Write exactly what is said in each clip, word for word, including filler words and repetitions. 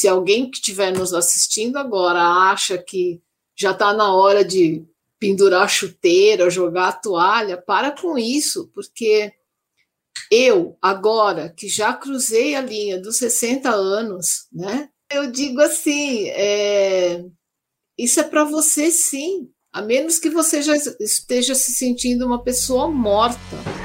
se alguém que estiver nos assistindo agora acha que já está na hora de pendurar a chuteira, jogar a toalha, para com isso, porque eu, agora, que já cruzei a linha dos sessenta anos, né, eu digo assim, é, isso é para você sim, a menos que você já esteja se sentindo uma pessoa morta.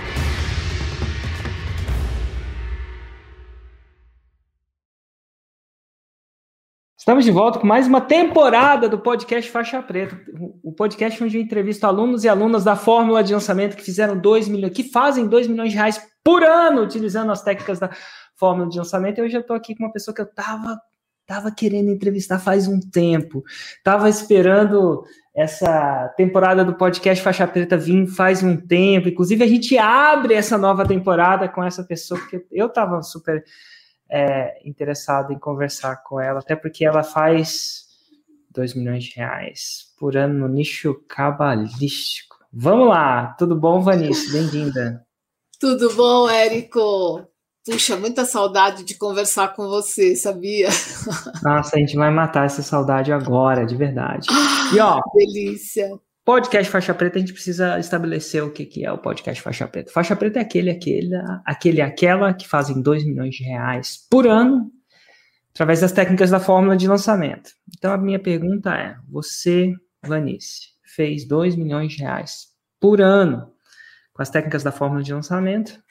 Estamos de volta com mais uma temporada do podcast Faixa Preta, o podcast onde eu entrevisto alunos e alunas da fórmula de lançamento que fizeram dois milhões, que fazem dois milhões de reais por ano utilizando as técnicas da fórmula de lançamento. E hoje eu estou aqui com uma pessoa que eu estava tava querendo entrevistar faz um tempo, estava esperando essa temporada do podcast Faixa Preta vir faz um tempo. Inclusive, a gente abre essa nova temporada com essa pessoa, porque eu estava super... É, interessado em conversar com ela, até porque ela faz dois milhões de reais por ano no nicho cabalístico. Vamos lá, tudo bom, Vanice? Bem-vinda. Tudo bom, Érico? Puxa, muita saudade de conversar com você, sabia? Nossa, a gente vai matar essa saudade agora, de verdade. E ó, delícia. Podcast Faixa Preta, a gente precisa estabelecer o que, que é o podcast Faixa Preta. Faixa Preta é aquele, aquele, aquele, aquela que fazem dois milhões de reais por ano através das técnicas da fórmula de lançamento. Então, a minha pergunta é, você, Vanice, fez dois milhões de reais por ano com as técnicas da fórmula de lançamento?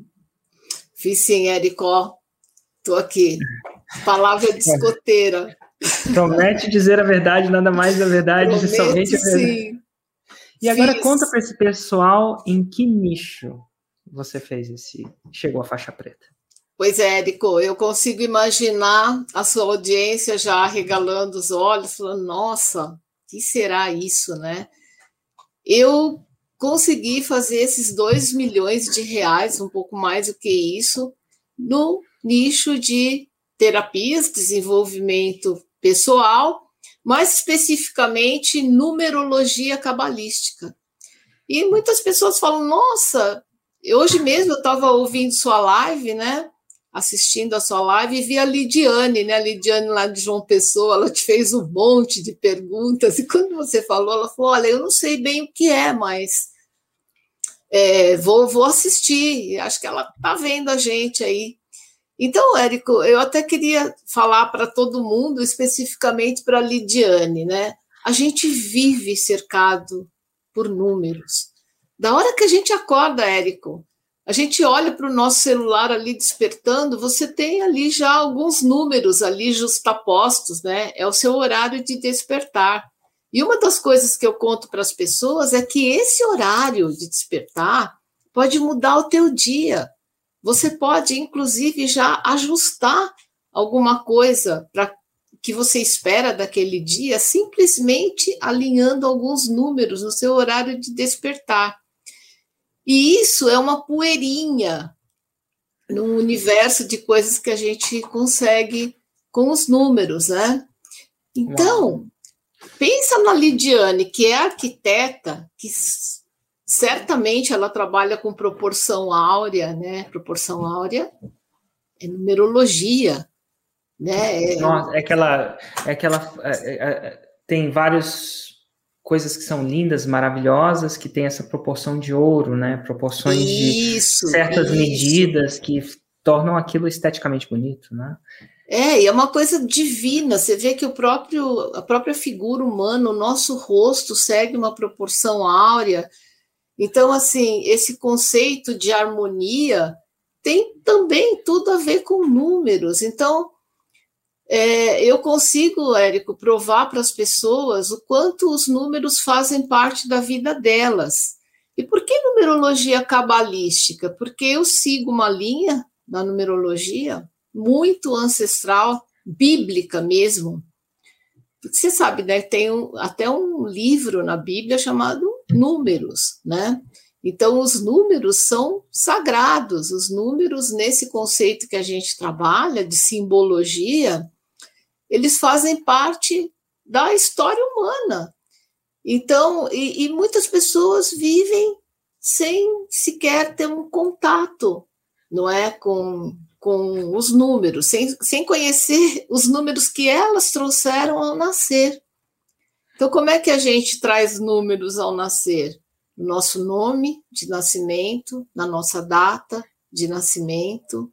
Fiz sim, Érico. Estou aqui. Palavra de escoteira. Promete dizer a verdade, nada mais da verdade, Prometo, somente a verdade. Sim. E agora Fiz. Conta para esse pessoal em que nicho você fez esse, chegou à faixa preta. Pois é, Érico, eu consigo imaginar a sua audiência já arregalando os olhos, falando, nossa, o que será isso, né? Eu consegui fazer esses dois milhões de reais, um pouco mais do que isso, no nicho de terapias, desenvolvimento pessoal, mais especificamente numerologia cabalística. E muitas pessoas falam, nossa, hoje mesmo eu estava ouvindo sua live, né? Assistindo a sua live, e vi a Lidiane, né? A Lidiane lá de João Pessoa, ela te fez um monte de perguntas, e quando você falou, ela falou, olha, eu não sei bem o que é, mas é, vou, vou assistir, acho que ela está vendo a gente aí. Então, Érico, eu até queria falar para todo mundo, especificamente para a Lidiane, né? A gente vive cercado por números. Da hora que a gente acorda, Érico, a gente olha para o nosso celular ali despertando, você tem ali já alguns números ali justapostos, né? É o seu horário de despertar. E uma das coisas que eu conto para as pessoas é que esse horário de despertar pode mudar o teu dia. Você pode, inclusive, já ajustar alguma coisa para que você espera daquele dia, simplesmente alinhando alguns números no seu horário de despertar. E isso é uma poeirinha no universo de coisas que a gente consegue com os números, né? Então, Uau. pensa na Lidiane, que é arquiteta, que certamente ela trabalha com proporção áurea, né? Proporção áurea é numerologia, né? É, Nossa, é aquela, é aquela, é, é, tem várias coisas que são lindas, maravilhosas, que tem essa proporção de ouro, né? Proporções isso, de certas isso. medidas que tornam aquilo esteticamente bonito, né? É, e é uma coisa divina. Você vê que o próprio, a própria figura humana, o nosso rosto segue uma proporção áurea. Então, assim, esse conceito de harmonia tem também tudo a ver com números. Então, é, eu consigo, Érico, provar para as pessoas o quanto os números fazem parte da vida delas. E por que numerologia cabalística? Porque eu sigo uma linha na numerologia muito ancestral, bíblica mesmo. Porque você sabe, né, tem um, até um livro na Bíblia chamado Números, né? Então, os números são sagrados, os números, nesse conceito que a gente trabalha, de simbologia, eles fazem parte da história humana. Então, e, e muitas pessoas vivem sem sequer ter um contato, não é, com, com os números, sem, sem conhecer os números que elas trouxeram ao nascer. Então, como é que a gente traz números ao nascer? No nosso nome de nascimento, na nossa data de nascimento.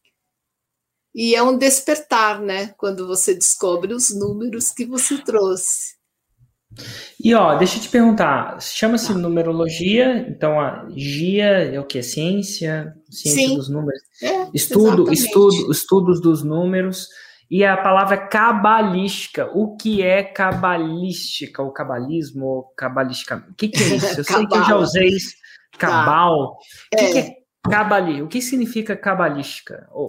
E é um despertar, né? Quando você descobre os números que você trouxe. E, ó, deixa eu te perguntar, chama-se ah. numerologia, então a gia é o que? Ciência? Ciência Sim, dos números. É, estudo, estudo, estudos dos números. E a palavra cabalística. O que é cabalística? Ou cabalismo? Ou cabalística? O que, que é isso? Eu sei que eu já usei isso. Cabal. Tá. O que é, que é cabalística? O que significa cabalística? Oh.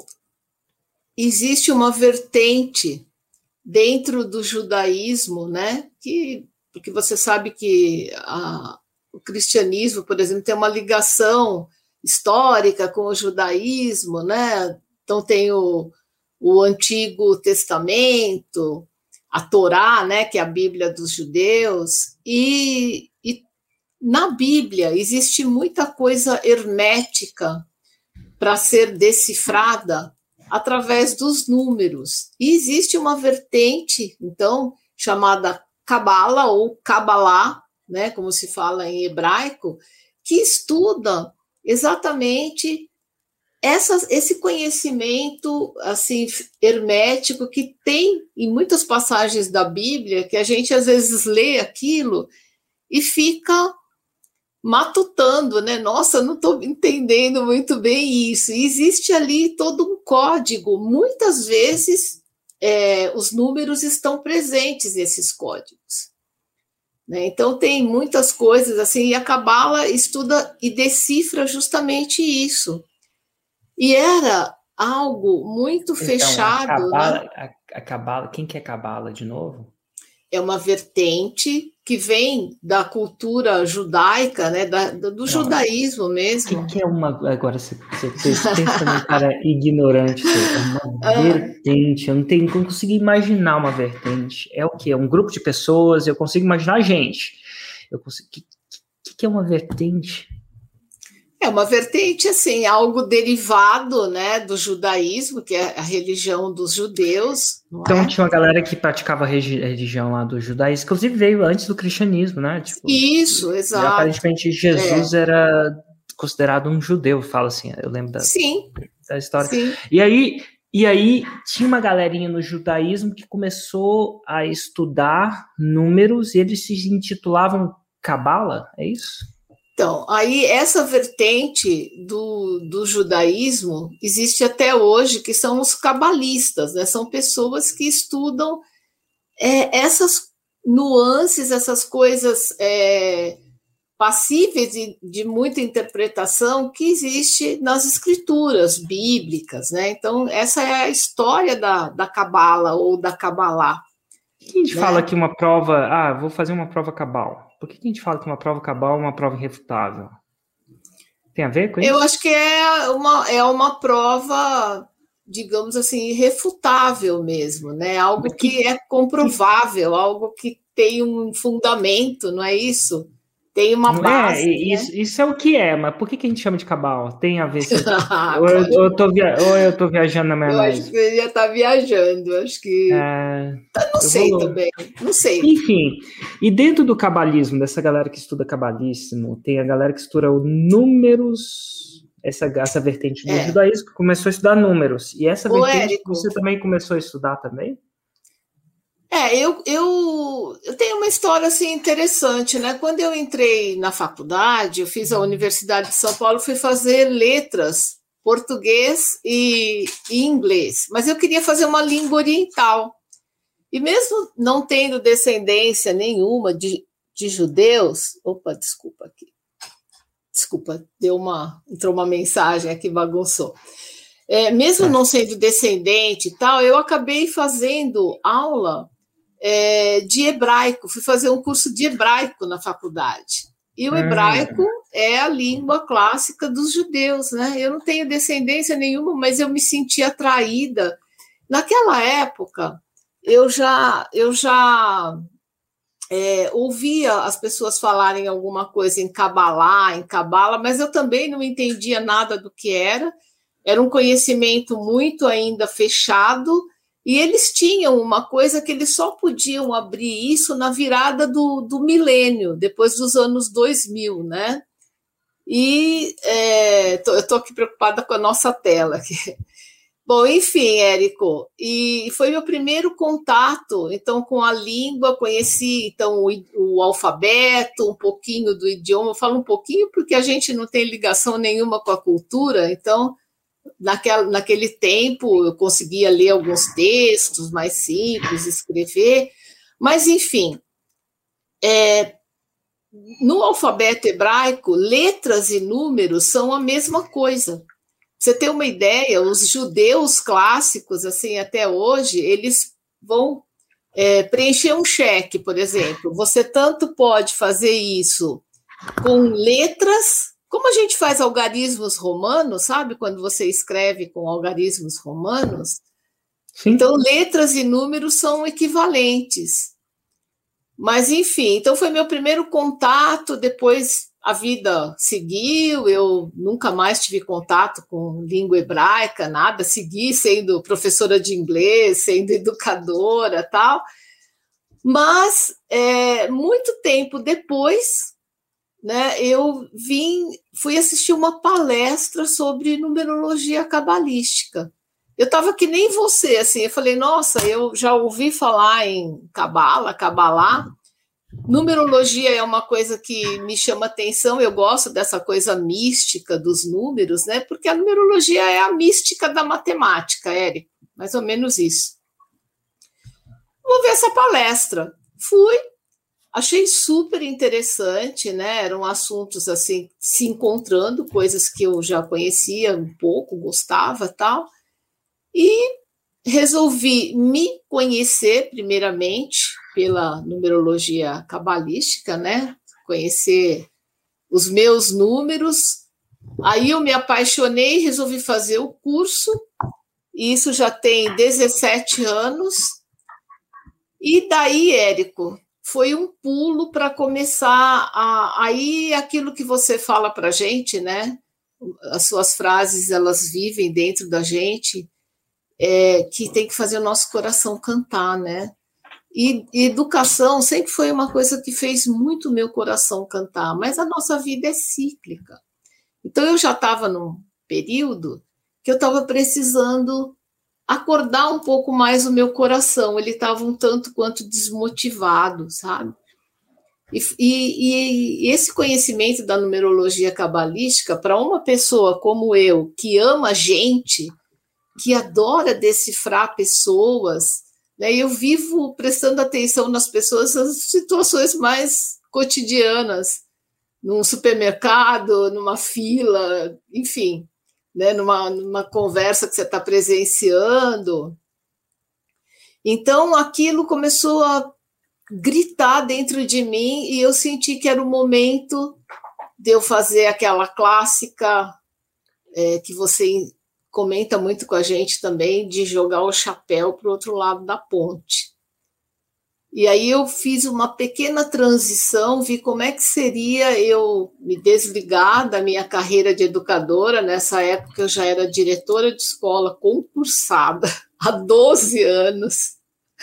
Existe uma vertente dentro do judaísmo, né? Que, porque você sabe que a, o cristianismo, por exemplo, tem uma ligação histórica com o judaísmo, né? Então tem o, o Antigo Testamento, a Torá, né? Que é a Bíblia dos judeus, e, e na Bíblia existe muita coisa hermética para ser decifrada através dos números. E existe uma vertente, então, chamada Cabala ou Cabalá, né, como se fala em hebraico, que estuda exatamente essa, esse conhecimento assim hermético que tem em muitas passagens da Bíblia, que a gente às vezes lê aquilo e fica matutando, né? Nossa, não estou entendendo muito bem isso. E existe ali todo um código. Muitas vezes é, os números estão presentes nesses códigos. Né? Então tem muitas coisas assim, e a Cabala estuda e decifra justamente isso. E era algo muito então, fechado. A Cabala, né? a, a Cabala, quem que é Cabala de novo? É uma vertente que vem da cultura judaica, né, da, do Não, judaísmo mesmo. O que, que é uma... Agora, você, você pensa num cara ignorante, é uma ah. vertente, eu não, tenho, não consigo imaginar uma vertente. É o quê? É um grupo de pessoas, eu consigo imaginar a gente. O que, que, que é uma vertente? É uma vertente, assim, algo derivado, né, do judaísmo, que é a religião dos judeus. Não então é? tinha uma galera que praticava a religião lá do judaísmo, inclusive veio antes do cristianismo, né? Tipo, Isso, exato. Aparentemente Jesus é. era considerado um judeu, fala assim, eu lembro da, sim, da história. Sim. E aí, e aí tinha uma galerinha no judaísmo que começou a estudar números e eles se intitulavam Cabala, é isso? Então, aí essa vertente do, do judaísmo existe até hoje, que são os cabalistas, né? São pessoas que estudam é, essas nuances, essas coisas é, passíveis de, de muita interpretação que existe nas escrituras bíblicas, né? Então, essa é a história da, da Cabala ou da Cabalá. Por que a gente né? fala que uma prova, ah, vou fazer uma prova cabal? Por que a gente fala que uma prova cabal é uma prova irrefutável? Tem a ver com isso? Eu acho que é uma, é uma prova, digamos assim, irrefutável mesmo, né? Algo que, que é comprovável, que... algo que tem um fundamento, não é isso? Tem uma não base. É, né? isso, isso é o que é, mas por que, que a gente chama de cabal? Tem a ver se ou, eu, ou, eu tô via... ou eu tô viajando na maionese? Eu acho que você já tá viajando, acho que... É... Eu não eu sei vou... também, não sei. Enfim, e dentro do cabalismo, dessa galera que estuda cabalismo, tem a galera que estuda números, essa, essa vertente do é. judaísmo, que começou a estudar números. E essa Ô, vertente Érico, você também começou a estudar também? É, eu, eu, eu tenho uma história assim interessante, né? Quando eu entrei na faculdade, eu fiz a Universidade de São Paulo, fui fazer letras, português e, e inglês, mas eu queria fazer uma língua oriental. E mesmo não tendo descendência nenhuma de, de judeus, opa, desculpa aqui, desculpa, deu uma, entrou uma mensagem aqui, bagunçou. É, mesmo não sendo descendente e tal, eu acabei fazendo aula É, de hebraico, fui fazer um curso de hebraico na faculdade. E o hebraico hum. é a língua clássica dos judeus, né? Eu não tenho descendência nenhuma, mas eu me senti atraída. Naquela época, eu já, eu já é, ouvia as pessoas falarem alguma coisa em Cabalá, em Cabala, mas eu também não entendia nada do que era. era um conhecimento muito ainda fechado, e eles tinham uma coisa que eles só podiam abrir isso na virada do, do milênio, depois dos anos dois mil, né? E é, tô, eu estou aqui preocupada com a nossa tela. Bom, enfim, Érico, e foi meu primeiro contato, então, com a língua, conheci, então, o, o alfabeto, um pouquinho do idioma, eu falo um pouquinho porque a gente não tem ligação nenhuma com a cultura, então, naquela, naquele tempo, eu conseguia ler alguns textos mais simples, escrever, mas, enfim, é, no alfabeto hebraico, letras e números são a mesma coisa. Você tem uma ideia, os judeus clássicos, assim, até hoje, eles vão é, preencher um cheque, por exemplo. Você tanto pode fazer isso com letras, como a gente faz algarismos romanos, sabe? Quando você escreve com algarismos romanos. Sim. Então, letras e números são equivalentes. Mas, enfim, então foi meu primeiro contato, depois a vida seguiu, eu nunca mais tive contato com língua hebraica, nada, segui sendo professora de inglês, sendo educadora, tal. Mas, é, muito tempo depois, né, eu vim, fui assistir uma palestra sobre numerologia cabalística. Eu estava que nem você, assim, eu falei, nossa, eu já ouvi falar em cabala, cabalá. Numerologia é uma coisa que me chama atenção, eu gosto dessa coisa mística dos números, né? Porque a numerologia é a mística da matemática, Érico, mais ou menos isso. Vou ver essa palestra. Fui, achei super interessante, né? Eram assuntos assim, se encontrando, coisas que eu já conhecia um pouco, gostava, tal. E resolvi me conhecer, primeiramente, pela numerologia cabalística, né? Conhecer os meus números. Aí eu me apaixonei e resolvi fazer o curso. E isso já tem dezessete anos. E daí, Érico, foi um pulo para começar a... Aí, aquilo que você fala para a gente, né? As suas frases, elas vivem dentro da gente. É, que tem que fazer o nosso coração cantar, né? E, e educação sempre foi uma coisa que fez muito o meu coração cantar, mas a nossa vida é cíclica. Então, eu já estava num período que eu estava precisando acordar um pouco mais o meu coração, ele estava um tanto quanto desmotivado, sabe? E, e, e esse conhecimento da numerologia cabalística, para uma pessoa como eu, que ama gente, que adora decifrar pessoas, né? Eu vivo prestando atenção nas pessoas, nas situações mais cotidianas, num supermercado, numa fila, enfim, né? numa, numa conversa que você está presenciando. Então, aquilo começou a gritar dentro de mim e eu senti que era o momento de eu fazer aquela clássica é, que você comenta muito com a gente também, de jogar o chapéu para o outro lado da ponte. E aí eu fiz uma pequena transição, vi como é que seria eu me desligar da minha carreira de educadora. Nessa época eu já era diretora de escola concursada, há doze anos.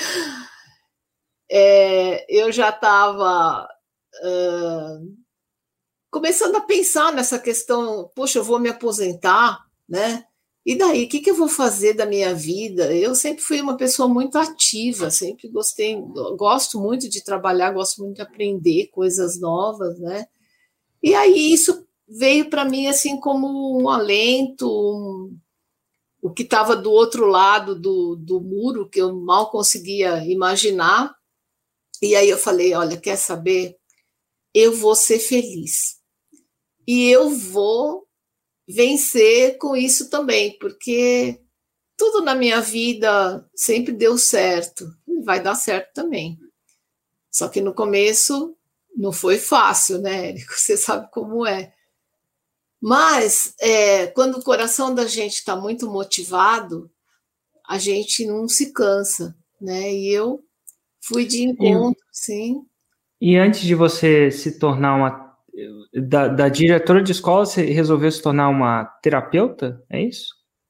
É, eu já estava uh, começando a pensar nessa questão, poxa, eu vou me aposentar, né? E daí, o que, que eu vou fazer da minha vida? Eu sempre fui uma pessoa muito ativa, sempre gostei, gosto muito de trabalhar, gosto muito de aprender coisas novas, né? E aí isso veio para mim assim como um alento, um, o que estava do outro lado do, do muro, que eu mal conseguia imaginar. E aí eu falei, olha, quer saber? Eu vou ser feliz. E eu vou vencer com isso também, porque tudo na minha vida sempre deu certo, e vai dar certo também. Só que no começo não foi fácil, né, Érico? Você sabe como é. Mas é, quando o coração da gente está muito motivado, a gente não se cansa, né? E eu fui de encontro, e, sim. E antes de você se tornar uma Da, da diretora de escola, você resolveu se tornar uma terapeuta? É isso?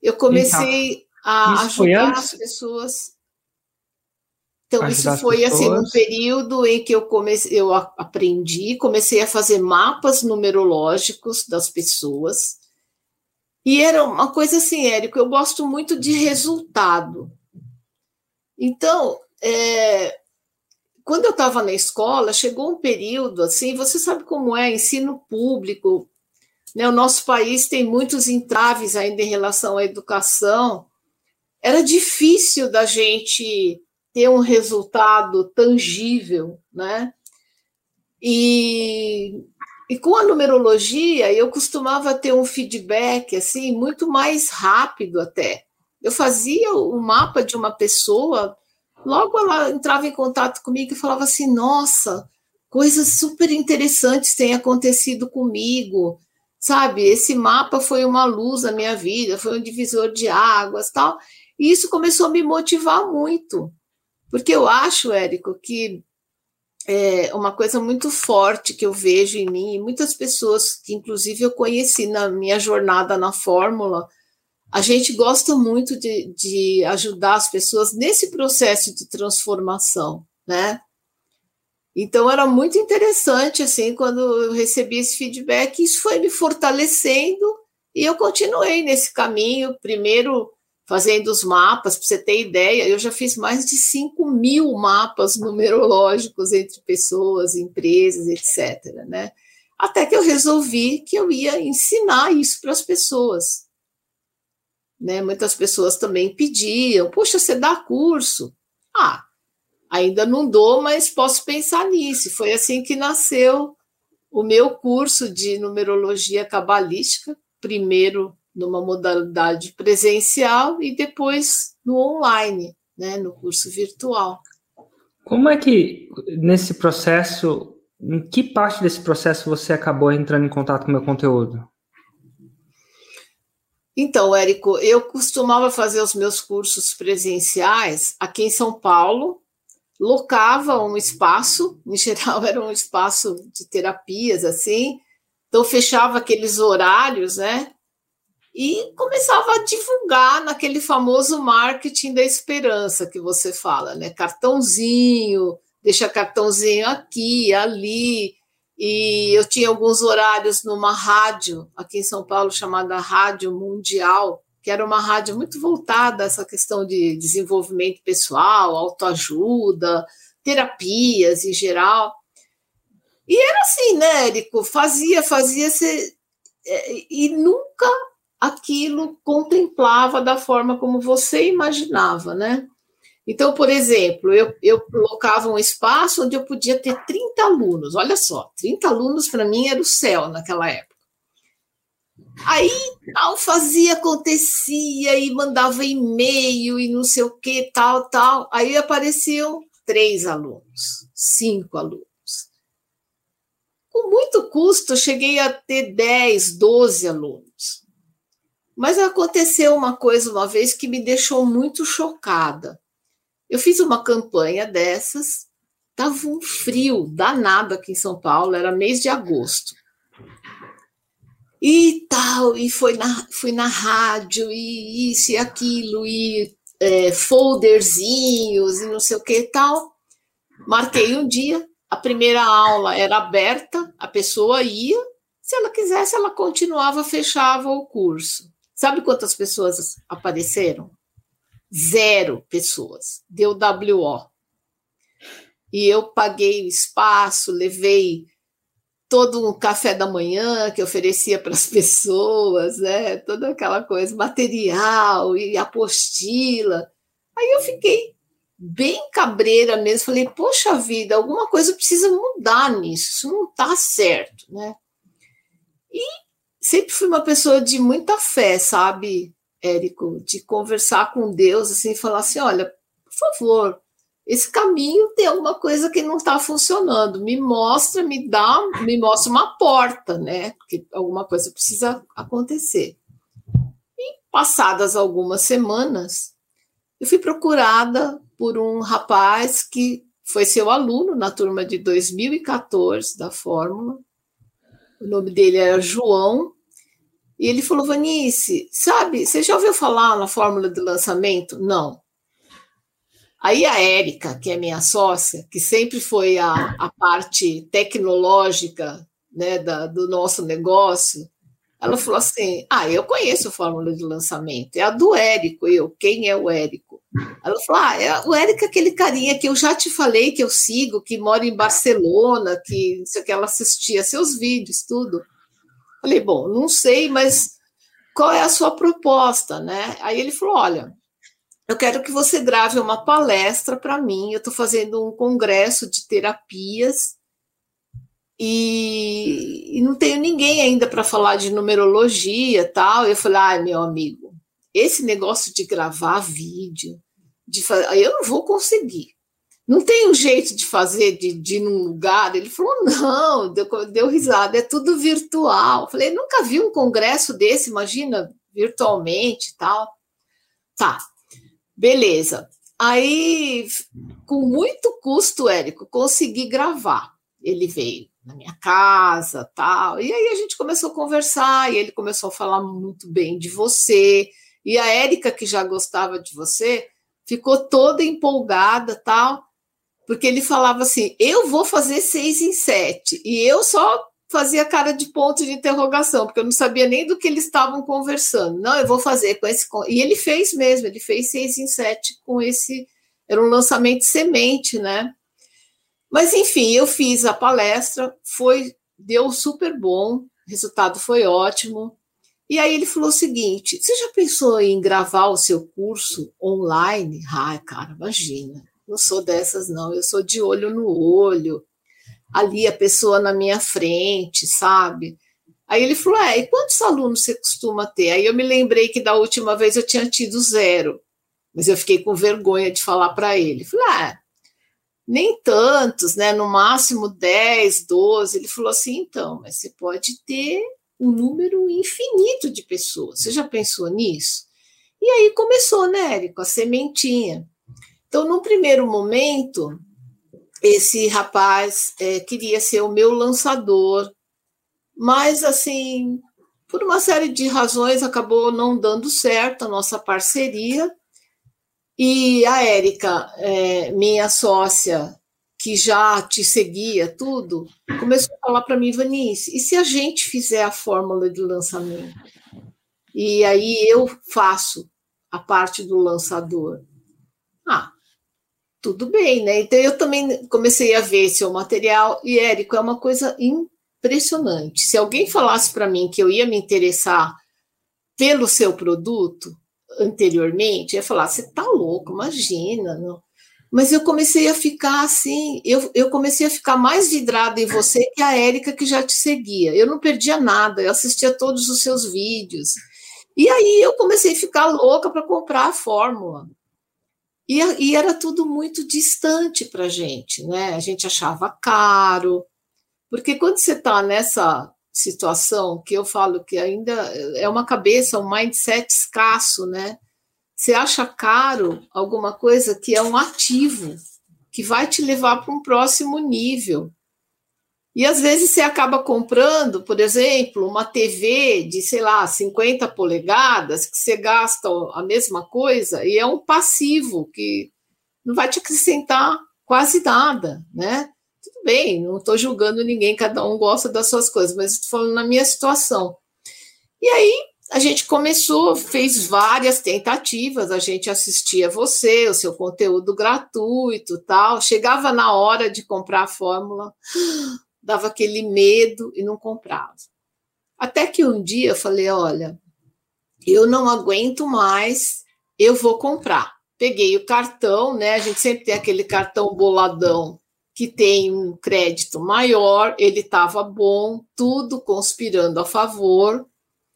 eu comecei a isso ajudar as pessoas. Então, ajudar isso foi assim, pessoas. num período em que eu comecei, eu aprendi, comecei a fazer mapas numerológicos das pessoas. E era uma coisa assim, Érico, eu gosto muito de resultado. Então, é, quando eu estava na escola, chegou um período assim, você sabe como é, ensino público, né? O nosso país tem muitos entraves ainda em relação à educação. Era difícil da gente ter um resultado tangível, né? E, e com a numerologia, eu costumava ter um feedback assim muito mais rápido até. Eu fazia o mapa de uma pessoa, logo ela entrava em contato comigo e falava assim: nossa, coisas super interessantes têm acontecido comigo, sabe? Esse mapa foi uma luz na minha vida, foi um divisor de águas, tal. E isso começou a me motivar muito, porque eu acho, Érico, que é uma coisa muito forte que eu vejo em mim, e muitas pessoas que, inclusive, eu conheci na minha jornada na Fórmula, a gente gosta muito de, de ajudar as pessoas nesse processo de transformação, né? Então, era muito interessante, assim, quando eu recebi esse feedback, isso foi me fortalecendo e eu continuei nesse caminho, primeiro fazendo os mapas, para você ter ideia, eu já fiz mais de cinco mil mapas numerológicos entre pessoas, empresas, etcétera, né? Até que eu resolvi que eu ia ensinar isso para as pessoas. Né? Muitas pessoas também pediam, poxa, você dá curso? Ah, ainda não dou, mas posso pensar nisso. Foi assim que nasceu o meu curso de numerologia cabalística, primeiro numa modalidade presencial e depois no online, né, no curso virtual. Como é que, nesse processo, em que parte desse processo você acabou entrando em contato com o meu conteúdo? Então, Érico, eu costumava fazer os meus cursos presenciais aqui em São Paulo, locava um espaço, em geral era um espaço de terapias, assim, então fechava aqueles horários, né, e começava a divulgar naquele famoso marketing da esperança que você fala, né, cartãozinho, deixa cartãozinho aqui, ali, e eu tinha alguns horários numa rádio aqui em São Paulo chamada Rádio Mundial, que era uma rádio muito voltada a essa questão de desenvolvimento pessoal, autoajuda, terapias em geral. E era assim, né, Érico? Fazia, fazia, se, e nunca aquilo contemplava da forma como você imaginava, né? Então, por exemplo, eu, eu colocava um espaço onde eu podia ter trinta alunos. Olha só, trinta alunos para mim era o céu naquela época. Aí tal, fazia, acontecia e mandava e-mail e não sei o que, tal, tal. Aí apareciam três alunos, cinco alunos. Com muito custo, eu cheguei a ter dez, doze alunos. Mas aconteceu uma coisa uma vez que me deixou muito chocada. Eu fiz uma campanha dessas, estava um frio danado aqui em São Paulo, era mês de agosto. E tal, e foi na, fui na rádio, e isso e aquilo, e é, folderzinhos, e não sei o que e tal. Marquei um dia, a primeira aula era aberta, a pessoa ia, se ela quisesse, ela continuava, fechava o curso. Sabe quantas pessoas apareceram? Zero pessoas, deu W O. E eu paguei o espaço, levei todo um café da manhã que oferecia para as pessoas, né? Toda aquela coisa, material e apostila. Aí eu fiquei bem cabreira mesmo, falei, poxa vida, alguma coisa precisa mudar nisso, isso não está certo, né? E sempre fui uma pessoa de muita fé, sabe, Érico, de conversar com Deus, assim, falar assim, olha, por favor, esse caminho tem alguma coisa que não está funcionando, me mostra, me dá, me mostra uma porta, né, porque alguma coisa precisa acontecer. E passadas algumas semanas, eu fui procurada por um rapaz que foi seu aluno na turma de dois mil e quatorze da Fórmula, o nome dele era João, E ele falou, Vanice, sabe, você já ouviu falar na fórmula de lançamento? Não. Aí a Érica, que é minha sócia, que sempre foi a, a parte tecnológica, né, da, do nosso negócio, ela falou assim, ah, eu conheço a fórmula de lançamento, é a do Érico. Eu, quem é o Érico? Ela falou, ah, é, o Érico é aquele carinha que eu já te falei que eu sigo, que mora em Barcelona, que, não sei o que, ela assistia seus vídeos, tudo. Falei, bom, não sei, mas qual é a sua proposta, né? Aí ele falou, olha, eu quero que você grave uma palestra para mim, eu estou fazendo um congresso de terapias e, e não tenho ninguém ainda para falar de numerologia e tal. Eu falei, ai, meu amigo, esse negócio de gravar vídeo, de fazer, eu não vou conseguir. Não tem um jeito de fazer, de, de ir num lugar? Ele falou, não, deu, deu risada, é tudo virtual. Eu falei, nunca vi um congresso desse, imagina, virtualmente e tal. Tá, beleza. Aí, com muito custo, Érico, consegui gravar. Ele veio na minha casa, tal, e aí a gente começou a conversar, e ele começou a falar muito bem de você, e a Érica, que já gostava de você, ficou toda empolgada, tal, porque ele falava assim, eu vou fazer seis em sete, e eu só fazia cara de ponto de interrogação, porque eu não sabia nem do que eles estavam conversando. Não, eu vou fazer com esse... E ele fez mesmo, ele fez seis em sete com esse... Era um lançamento semente, né? Mas, enfim, eu fiz a palestra, foi, deu super bom, o resultado foi ótimo. E aí ele falou o seguinte, você já pensou em gravar o seu curso online? Ai, cara, imagina. Não sou dessas, não. Eu sou de olho no olho. Ali a pessoa na minha frente, sabe? Aí ele falou, é, e quantos alunos você costuma ter? Aí eu me lembrei que da última vez eu tinha tido zero. Mas eu fiquei com vergonha de falar para ele. Falei, ah, nem tantos, né? No máximo dez, doze. Ele falou assim, então, mas você pode ter um número infinito de pessoas. Você já pensou nisso? E aí começou, né, Érico, a sementinha. Então, num primeiro momento, esse rapaz é, queria ser o meu lançador, mas, assim, por uma série de razões, acabou não dando certo a nossa parceria. E a Érica, é, minha sócia, que já te seguia tudo, começou a falar para mim, Vanice, e se a gente fizer a fórmula de lançamento? E aí eu faço a parte do lançador. Ah, tudo bem, né? Então eu também comecei a ver seu material e, Érico, é uma coisa impressionante. Se alguém falasse para mim que eu ia me interessar pelo seu produto anteriormente, eu ia falar, você tá louco, imagina, não. Mas eu comecei a ficar assim, eu, eu comecei a ficar mais vidrada em você que a Érica, que já te seguia. Eu não perdia nada, eu assistia todos os seus vídeos. E aí eu comecei a ficar louca para comprar a fórmula. E, e era tudo muito distante para a gente, né? A gente achava caro, porque quando você está nessa situação, que eu falo que ainda é uma cabeça, um mindset escasso, né? Você acha caro alguma coisa que é um ativo, que vai te levar para um próximo nível. E às vezes você acaba comprando, por exemplo, uma T V de, sei lá, cinquenta polegadas, que você gasta a mesma coisa, e é um passivo que não vai te acrescentar quase nada, né? Tudo bem, não estou julgando ninguém, cada um gosta das suas coisas, mas estou falando na minha situação. E aí a gente começou, fez várias tentativas, a gente assistia você, o seu conteúdo gratuito, tal. Chegava na hora de comprar a fórmula, dava aquele medo e não comprava. Até que um dia eu falei, olha, eu não aguento mais, eu vou comprar. Peguei o cartão, né? A gente sempre tem aquele cartão boladão que tem um crédito maior, ele estava bom, tudo conspirando a favor.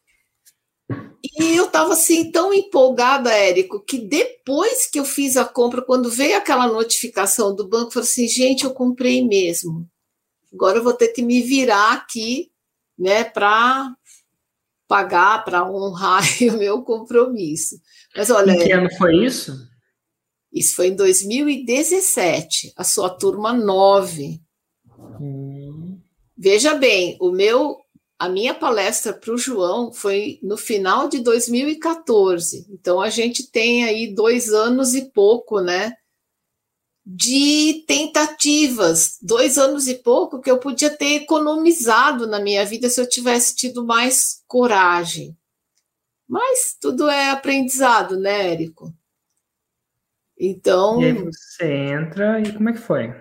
E eu estava assim tão empolgada, Érico, que depois que eu fiz a compra, quando veio aquela notificação do banco, eu falei assim, gente, eu comprei mesmo. Agora eu vou ter que me virar aqui, né, para pagar, para honrar o meu compromisso. Mas olha, em que ano foi isso? Isso foi em dois mil e dezessete, a sua turma nove. Hum. Veja bem, o meu a minha palestra para o João foi no final de dois mil e quatorze. Então, a gente tem aí dois anos e pouco, né? De tentativas, dois anos e pouco que eu podia ter economizado na minha vida se eu tivesse tido mais coragem. Mas tudo é aprendizado, né, Érico? Então... E aí você entra e como é que foi?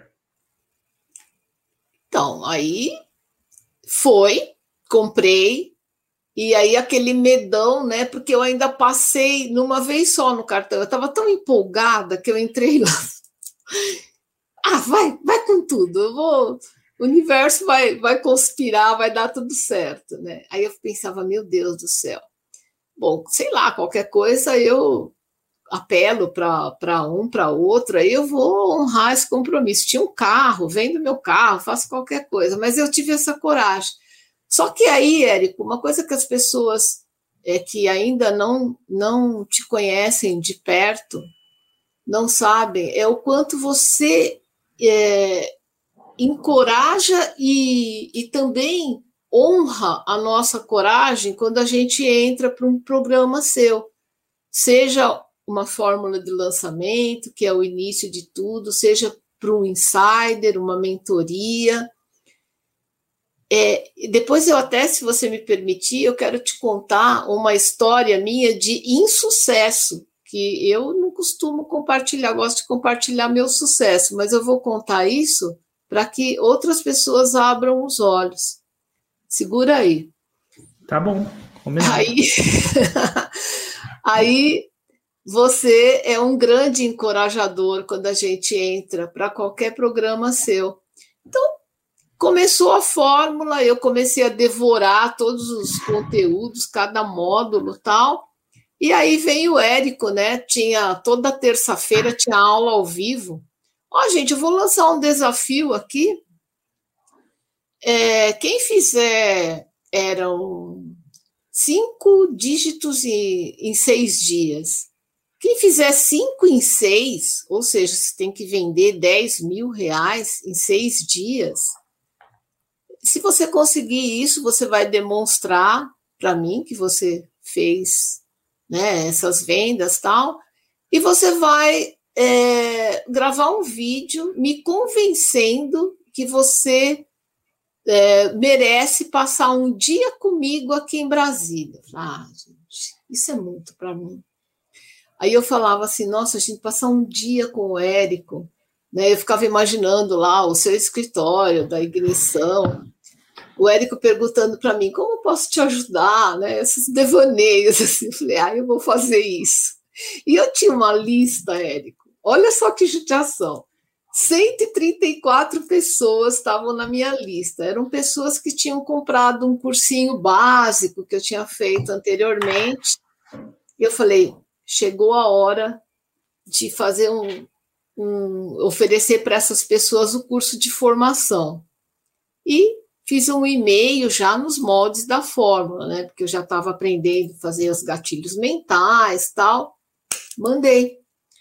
Então, aí foi, comprei, e aí aquele medão, né? Porque eu ainda passei numa vez só no cartão. Eu estava tão empolgada que eu entrei lá. Ah, vai, vai com tudo. Eu vou, o universo vai, vai conspirar, vai dar tudo certo, né? Aí eu pensava, meu Deus do céu. Bom, sei lá, qualquer coisa eu apelo para um, para outro, aí eu vou honrar esse compromisso. Tinha um carro, vendo meu carro, faço qualquer coisa, mas eu tive essa coragem. Só que aí, Érico, uma coisa que as pessoas é, que ainda não, não te conhecem de perto, não sabem, é o quanto você é, encoraja e, e também honra a nossa coragem quando a gente entra para um programa seu, seja uma fórmula de lançamento, que é o início de tudo, seja para um insider, uma mentoria. É, depois eu até, se você me permitir, eu quero te contar uma história minha de insucesso, que eu não costumo compartilhar, gosto de compartilhar meu sucesso, mas eu vou contar isso para que outras pessoas abram os olhos. Segura aí. Tá bom, combinado. Aí, aí você é um grande encorajador quando a gente entra para qualquer programa seu. Então, começou a fórmula, eu comecei a devorar todos os conteúdos, cada módulo e tal, e aí vem o Érico, né? Tinha toda terça-feira tinha aula ao vivo. Ó, gente, eu vou lançar um desafio aqui. É, quem fizer eram cinco dígitos em, em seis dias. Quem fizer cinco em seis, ou seja, você tem que vender dez mil reais em seis dias. Se você conseguir isso, você vai demonstrar para mim que você fez, né, essas vendas e tal, e você vai é, gravar um vídeo me convencendo que você é, merece passar um dia comigo aqui em Brasília. Ah, gente, isso é muito para mim. Aí eu falava assim, nossa, a gente passar um dia com o Érico, né? Eu ficava imaginando lá o seu escritório da ignição, o Érico perguntando para mim, como eu posso te ajudar, né? Esses devaneios, assim, eu falei, ah, eu vou fazer isso. E eu tinha uma lista, Érico, olha só que judiação, cento e trinta e quatro pessoas estavam na minha lista, eram pessoas que tinham comprado um cursinho básico que eu tinha feito anteriormente, e eu falei, chegou a hora de fazer um, um oferecer para essas pessoas o curso de formação. E fiz um e-mail já nos moldes da fórmula, né? Porque eu já estava aprendendo a fazer os gatilhos mentais, tal. Mandei.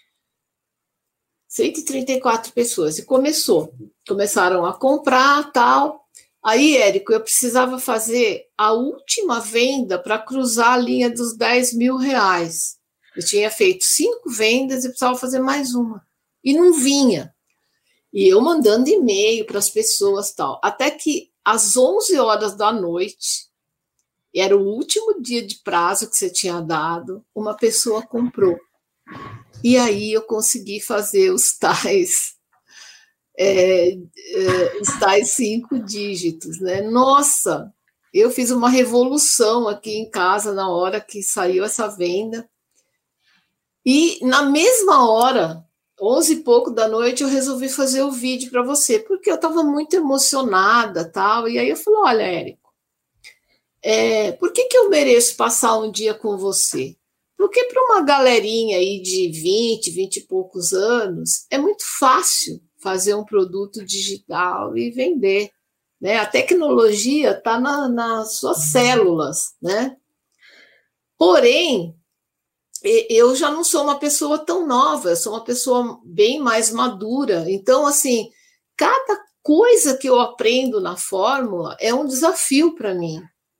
cento e trinta e quatro pessoas. E começou. Começaram a comprar, tal. Aí, Érico, eu precisava fazer a última venda para cruzar a linha dos dez mil reais. Eu tinha feito cinco vendas e precisava fazer mais uma. E não vinha. E eu mandando e-mail para as pessoas, tal. Até que às onze horas da noite, era o último dia de prazo que você tinha dado, uma pessoa comprou. E aí eu consegui fazer os tais, é, é, os tais cinco dígitos, né? Nossa, eu fiz uma revolução aqui em casa na hora que saiu essa venda. E na mesma hora, onze e pouco da noite, eu resolvi fazer o vídeo para você, porque eu estava muito emocionada, tal. E aí eu falei, olha, Érico, é, por que, que eu mereço passar um dia com você? Porque para uma galerinha aí de vinte, vinte e poucos anos, é muito fácil fazer um produto digital e vender, né? A tecnologia está na, nas suas células, né? Porém, eu já não sou uma pessoa tão nova, eu sou uma pessoa bem mais madura. Então, assim, cada coisa que eu aprendo na fórmula é um desafio para mim.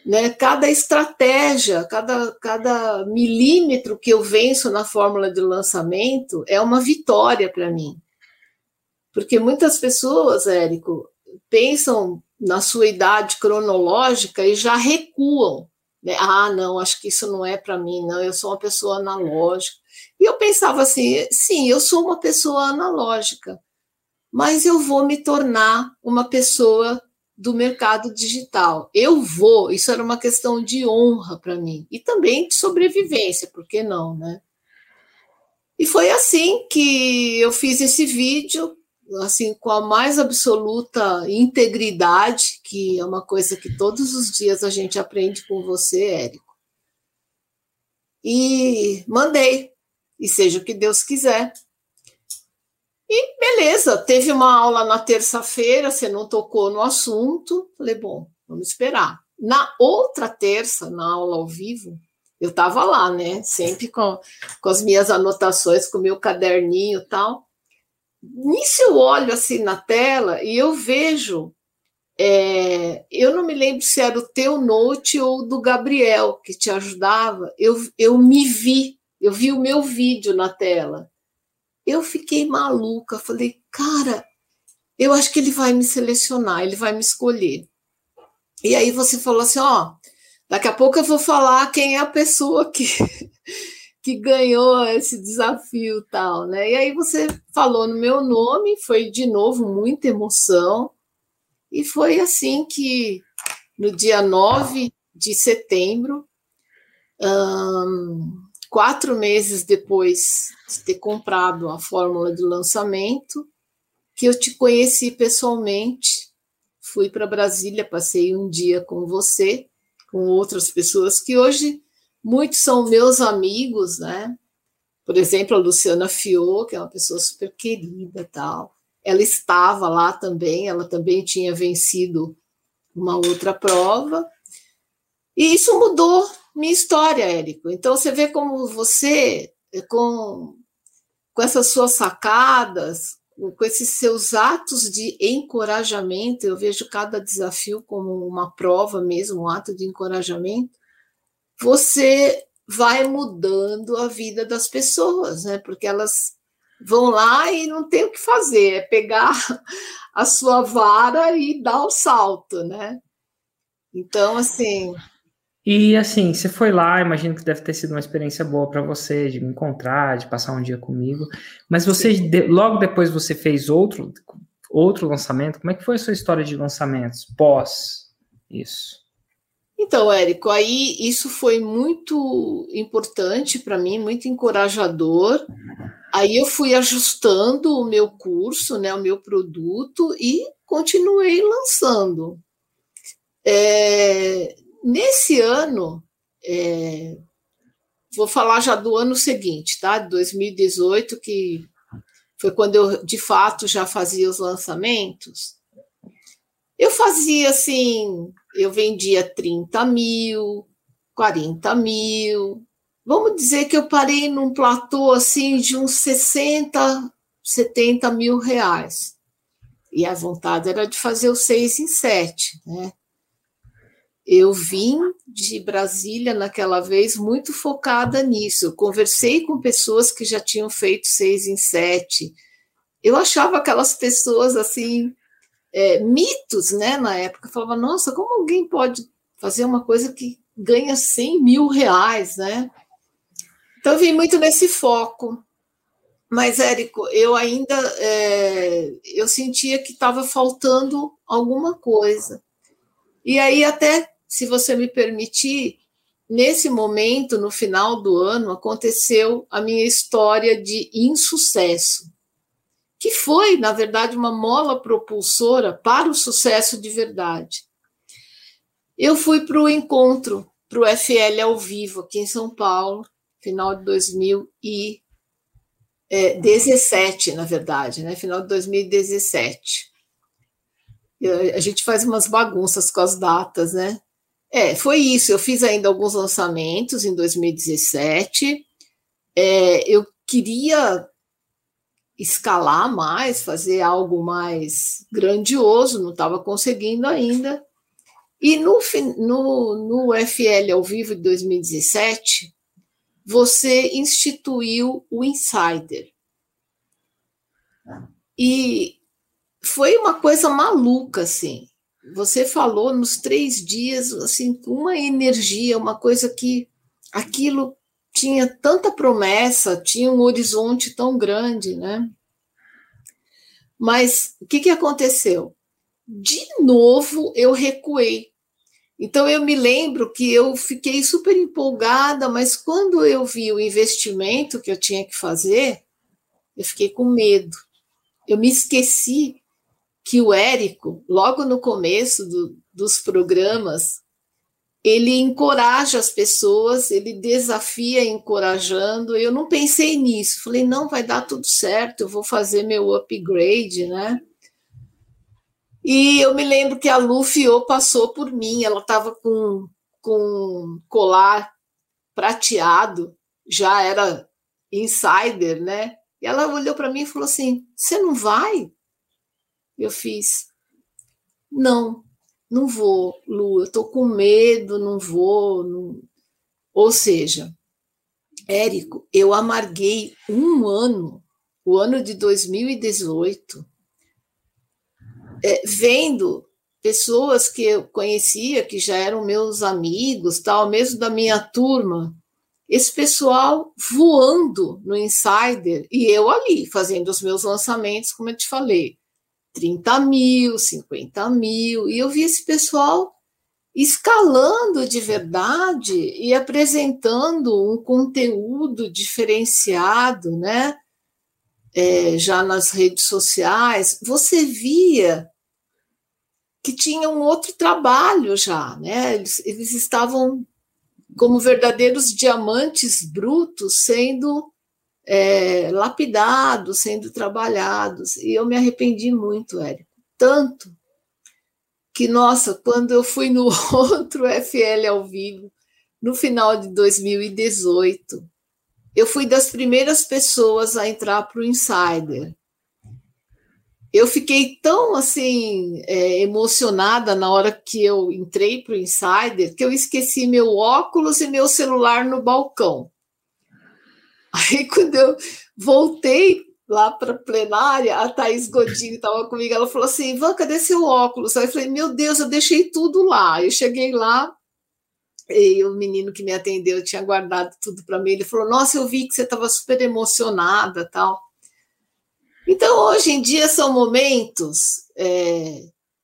né? Cada estratégia, cada, cada milímetro que eu venço na fórmula de lançamento é uma vitória para mim. Porque muitas pessoas, Érico, pensam na sua idade cronológica e já recuam. Né? Ah, não, acho que isso não é para mim, não, eu sou uma pessoa analógica. E eu pensava assim, sim, eu sou uma pessoa analógica, mas eu vou me tornar uma pessoa do mercado digital. Eu vou, isso era uma questão de honra para mim, e também de sobrevivência, por que não, né? E foi assim que eu fiz esse vídeo, assim, com a mais absoluta integridade, que é uma coisa que todos os dias a gente aprende com você, Érico. E mandei, e seja o que Deus quiser. E beleza, teve uma aula na terça-feira, você não tocou no assunto, falei, bom, vamos esperar. Na outra terça, na aula ao vivo, eu estava lá, né, sempre com, com as minhas anotações, com o meu caderninho e tal. Nisso eu olho assim na tela e eu vejo, é, eu não me lembro se era o teu note ou do Gabriel que te ajudava, eu, eu me vi, eu vi o meu vídeo na tela. Eu fiquei maluca, falei, cara, eu acho que ele vai me selecionar, ele vai me escolher. E aí você falou assim, ó, daqui a pouco eu vou falar quem é a pessoa que, que ganhou esse desafio e tal, né? E aí você falou no meu nome, foi de novo muita emoção, e foi assim que no dia nove de setembro, hum, quatro meses depois de ter comprado a fórmula de lançamento, que eu te conheci pessoalmente, fui para Brasília, passei um dia com você, com outras pessoas que hoje muitos são meus amigos, né? Por exemplo, a Luciana Fiô, que é uma pessoa super querida, tal. Ela estava lá também, ela também tinha vencido uma outra prova. E isso mudou minha história, Érico. Então, você vê como você, com, com essas suas sacadas, com esses seus atos de encorajamento, eu vejo cada desafio como uma prova mesmo, um ato de encorajamento, você vai mudando a vida das pessoas, né? Porque elas vão lá e não tem o que fazer, é pegar a sua vara e dar o salto, né? Então, assim... E assim, você foi lá, imagino que deve ter sido uma experiência boa para você, de me encontrar, de passar um dia comigo, mas você, de, logo depois você fez outro, outro lançamento, como é que foi a sua história de lançamentos pós isso? Então, Érico, aí isso foi muito importante para mim, muito encorajador. Aí eu fui ajustando o meu curso, né, o meu produto, e continuei lançando. É, nesse ano, é, vou falar já do ano seguinte, tá? De dois mil e dezoito, que foi quando eu, de fato, já fazia os lançamentos. Eu fazia assim, eu vendia trinta mil, quarenta mil. Vamos dizer que eu parei num platô assim de uns sessenta, setenta mil reais. E a vontade era de fazer o seis em sete, né? Eu vim de Brasília naquela vez muito focada nisso. Eu conversei com pessoas que já tinham feito seis em sete. Eu achava aquelas pessoas assim, é, mitos, né? Na época, eu falava, nossa, como alguém pode fazer uma coisa que ganha cem mil reais, né? Então, eu vim muito nesse foco. Mas, Érico, eu ainda é, eu sentia que estava faltando alguma coisa. E aí, até, se você me permitir, nesse momento, no final do ano, aconteceu a minha história de insucesso, que foi, na verdade, uma mola propulsora para o sucesso de verdade. Eu fui para o encontro, para o F L ao vivo, aqui em São Paulo, final de dois mil e dezessete, na verdade, né? Final de dois mil e dezessete. A gente faz umas bagunças com as datas, né? É, foi isso. Eu fiz ainda alguns lançamentos em dois mil e dezessete. É, eu queria escalar mais, fazer algo mais grandioso, não estava conseguindo ainda. E no, no, no F L ao vivo de dois mil e dezessete, você instituiu o Insider. E foi uma coisa maluca, assim. Você falou nos três dias, assim, com uma energia, uma coisa que aquilo tinha tanta promessa, tinha um horizonte tão grande, né? Mas o que, que aconteceu? De novo, eu recuei. Então, eu me lembro que eu fiquei super empolgada, mas quando eu vi o investimento que eu tinha que fazer, eu fiquei com medo. Eu me esqueci que o Érico, logo no começo do, dos programas, ele encoraja as pessoas, ele desafia encorajando. Eu não pensei nisso. Falei, não, vai dar tudo certo, eu vou fazer meu upgrade, né? E eu me lembro que a Lu Fiô passou por mim, ela estava com, com colar prateado, já era insider, né? E ela olhou para mim e falou assim, você não vai? Eu fiz, não, não vou, Lu, eu estou com medo, não vou. Não... Ou seja, Érico, eu amarguei um ano, o ano de dois mil e dezoito, é, vendo pessoas que eu conhecia, que já eram meus amigos, tal, mesmo da minha turma, esse pessoal voando no Insider, e eu ali, fazendo os meus lançamentos, como eu te falei, trinta mil, cinquenta mil, e eu vi esse pessoal escalando de verdade e apresentando um conteúdo diferenciado, né? É, já nas redes sociais, você via que tinha um outro trabalho já, né? Eles, eles estavam como verdadeiros diamantes brutos sendo é, lapidados, sendo trabalhados. E eu me arrependi muito, Érico. Tanto que, nossa, quando eu fui no outro F L ao vivo, no final de dois mil e dezoito, eu fui das primeiras pessoas a entrar para o Insider. Eu fiquei tão, assim, é, emocionada na hora que eu entrei para o Insider, que eu esqueci meu óculos e meu celular no balcão. Aí, quando eu voltei lá para a plenária, a Thaís Godinho estava comigo, ela falou assim, Ivan, cadê seu óculos? Aí eu falei, meu Deus, eu deixei tudo lá. Eu cheguei lá, e o menino que me atendeu tinha guardado tudo para mim, ele falou, nossa, eu vi que você estava super emocionada, tal. Então, hoje em dia, são momentos, é,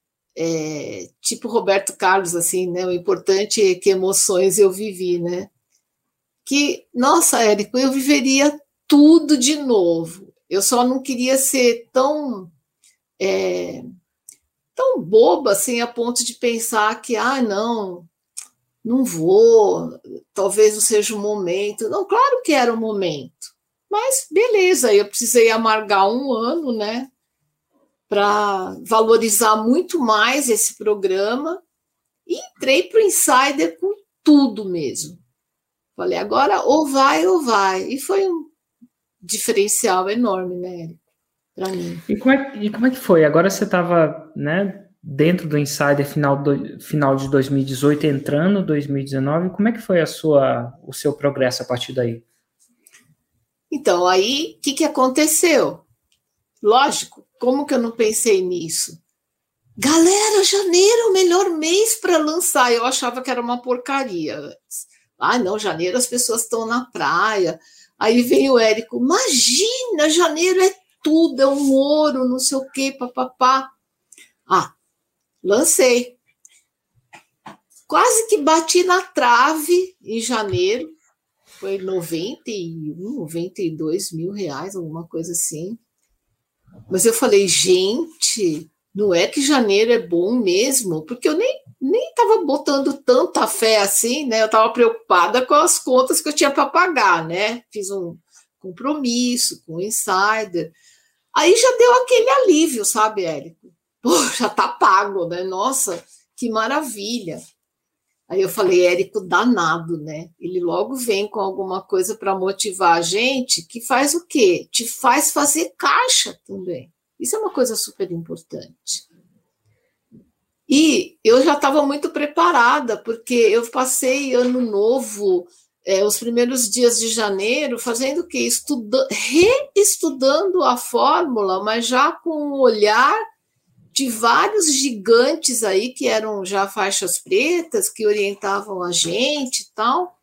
é, tipo Roberto Carlos, assim, né? O importante é que emoções eu vivi, né? Que, nossa, Érico, eu viveria tudo de novo. Eu só não queria ser tão, é, tão boba, assim, a ponto de pensar que, ah, não, não vou, talvez não seja o momento. Não, claro que era o momento. Mas, beleza, eu precisei amargar um ano, né, para valorizar muito mais esse programa e entrei para o Insider com tudo mesmo. Falei, agora ou vai ou vai. E foi um diferencial enorme, né, para mim. E como, é, e como é que foi? Agora você estava, né, dentro do Insider final, do, final de dois mil e dezoito, entrando em dois mil e dezenove, como é que foi a sua, o seu progresso a partir daí? Então, aí, o que, que aconteceu? Lógico, como que eu não pensei nisso? Galera, janeiro é o melhor mês para lançar. Eu achava que era uma porcaria. Ah, não, janeiro as pessoas estão na praia. Aí vem o Érico, imagina, janeiro é tudo, é um ouro, não sei o quê, papapá. Ah, lancei. Quase que bati na trave em janeiro. Foi noventa e um, noventa e dois mil reais, alguma coisa assim. Mas eu falei, gente, não é que janeiro é bom mesmo? Porque eu nem nem estava botando tanta fé assim, né? Eu estava preocupada com as contas que eu tinha para pagar, né? Fiz um compromisso com o Insider. Aí já deu aquele alívio, sabe, Érico? Pô, já está pago, né? Nossa, que maravilha. Aí eu falei, Érico, danado, né? Ele logo vem com alguma coisa para motivar a gente, que faz o quê? Te faz fazer caixa também. Isso é uma coisa super importante. E eu já estava muito preparada, porque eu passei ano novo, é, os primeiros dias de janeiro, fazendo o quê? Estuda- reestudando a fórmula, mas já com o olhar de vários gigantes aí, que eram já faixas pretas, que orientavam a gente e tal,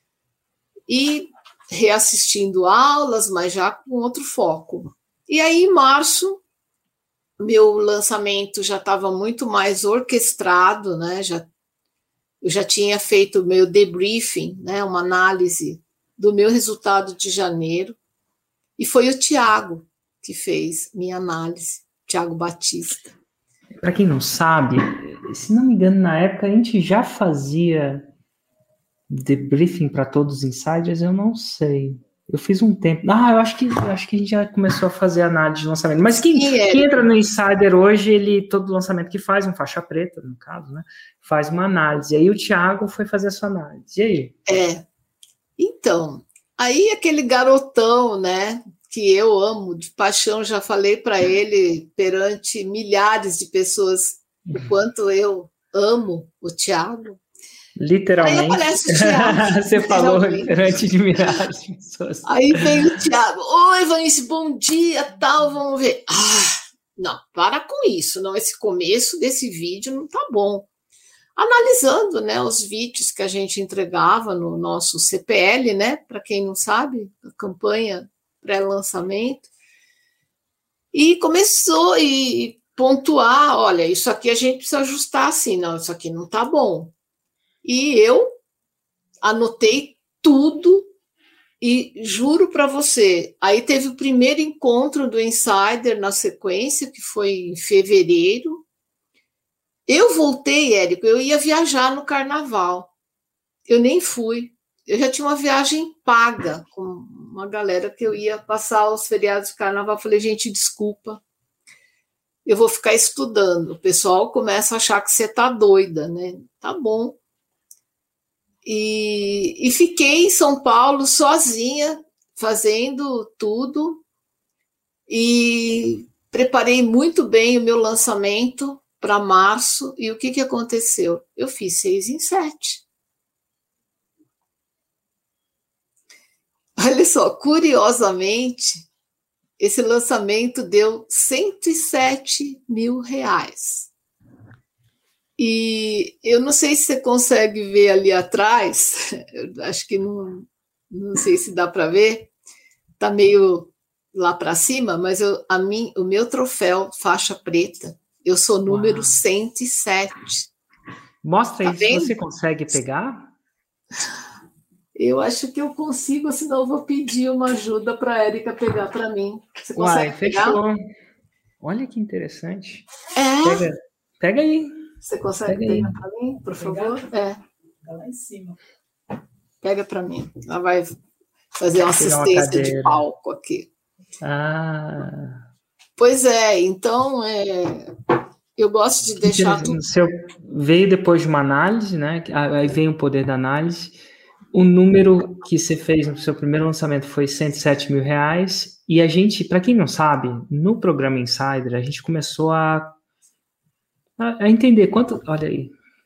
e reassistindo aulas, mas já com outro foco. E aí, em março, meu lançamento já estava muito mais orquestrado, né? Já, eu já tinha feito o meu debriefing, né? Uma análise do meu resultado de janeiro, e foi o Tiago que fez minha análise, Tiago Batista. Para quem não sabe, se não me engano, na época a gente já fazia debriefing para todos os insiders, eu não sei. Eu fiz um tempo. Ah, eu acho que eu acho que a gente já começou a fazer análise de lançamento. Mas quem, Sim, quem entra no Insider hoje, ele, todo lançamento que faz, um faixa preta, no caso, né? Faz uma análise. E aí o Thiago foi fazer a sua análise. E aí? É. Então, aí aquele garotão, né? Que eu amo de paixão, já falei para ele perante milhares de pessoas o quanto eu amo o Thiago. Literalmente. Aí aparece o Thiago. Você falou perante de milhares de pessoas. Aí vem o Thiago. Oi, Vanice, bom dia, tal, vamos ver. Ah, não, para com isso, não, esse começo desse vídeo não tá bom. Analisando, né, os vídeos que a gente entregava no nosso C P L, né, para quem não sabe, a campanha pré-lançamento, e começou a pontuar, olha, isso aqui a gente precisa ajustar assim, não, isso aqui não tá bom. E eu anotei tudo e juro para você, aí teve o primeiro encontro do Insider na sequência, que foi em fevereiro. Eu voltei, Érico, eu ia viajar no carnaval. Eu nem fui. Eu já tinha uma viagem paga com uma galera que eu ia passar os feriados de carnaval. Falei, gente, desculpa, eu vou ficar estudando. O pessoal começa a achar que você tá doida, né? Tá bom. E, e fiquei em São Paulo sozinha, fazendo tudo. E preparei muito bem o meu lançamento para março. E o que, que aconteceu? Eu fiz seis em sete. Olha só, curiosamente, esse lançamento deu cento e sete mil reais. E eu não sei se você consegue ver ali atrás, acho que não, não sei se dá para ver, está meio lá para cima, mas eu, a mim, o meu troféu faixa preta, eu sou número Uau. cento e sete. Mostra aí, tá se você consegue pegar. Eu acho que eu consigo, senão eu vou pedir uma ajuda para a Érica pegar para mim. Você consegue Uai, pegar? Fechou. Olha que interessante. É. Pega, pega aí. Você consegue pega pegar para mim, por favor? É. Tá lá em cima. Pega para mim. Ela vai fazer uma assistência uma de palco aqui. Ah. Pois é, então é, eu gosto de deixar que, tudo. Seu, veio depois de uma análise, né? Aí vem o poder da análise. O número que você fez no seu primeiro lançamento foi cento e sete mil reais. E a gente, para quem não sabe, no programa Insider, a gente começou a, a, a entender quanto. Olha aí.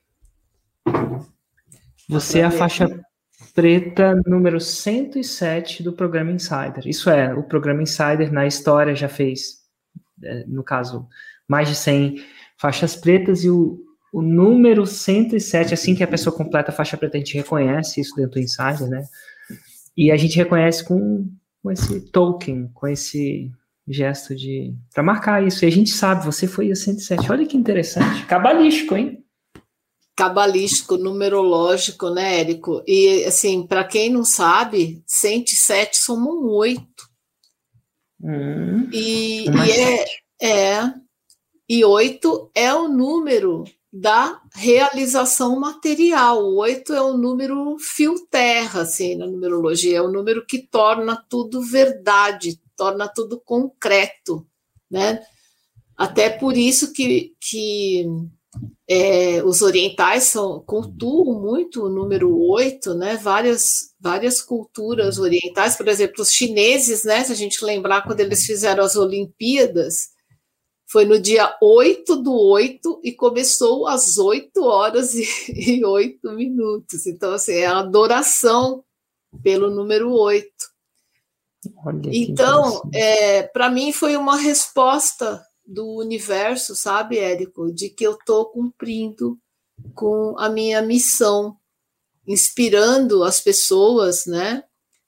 Você é a faixa preta número cento e sete do programa Insider. Isso é, o programa Insider na história já fez, no caso, mais de cem faixas pretas e o O número cento e sete, assim que a pessoa completa a faixa preta, a gente reconhece isso dentro do Insider, né? E a gente reconhece com, com esse token, com esse gesto de... para marcar isso. E a gente sabe, você foi a cento e sete. Olha que interessante. Cabalístico, hein? Cabalístico, numerológico, né, Érico? E, assim, para quem não sabe, cento e sete somos oito. Hum, e e é, é... E oito é o número da realização material. O oito é o número fio-terra, assim, na numerologia. É o número que torna tudo verdade, torna tudo concreto, né? Até por isso que, que é, os orientais são, cultuam muito o número oito, né? Várias, várias culturas orientais, por exemplo, os chineses, né? Se a gente lembrar, quando eles fizeram as Olimpíadas, Foi no dia oito do oito e começou às oito horas e oito minutos. Então, assim, é a adoração pelo número oito. Olha, então, é, para mim foi uma resposta do universo, sabe, Érico, de que eu estou cumprindo com a minha missão, inspirando as pessoas, né,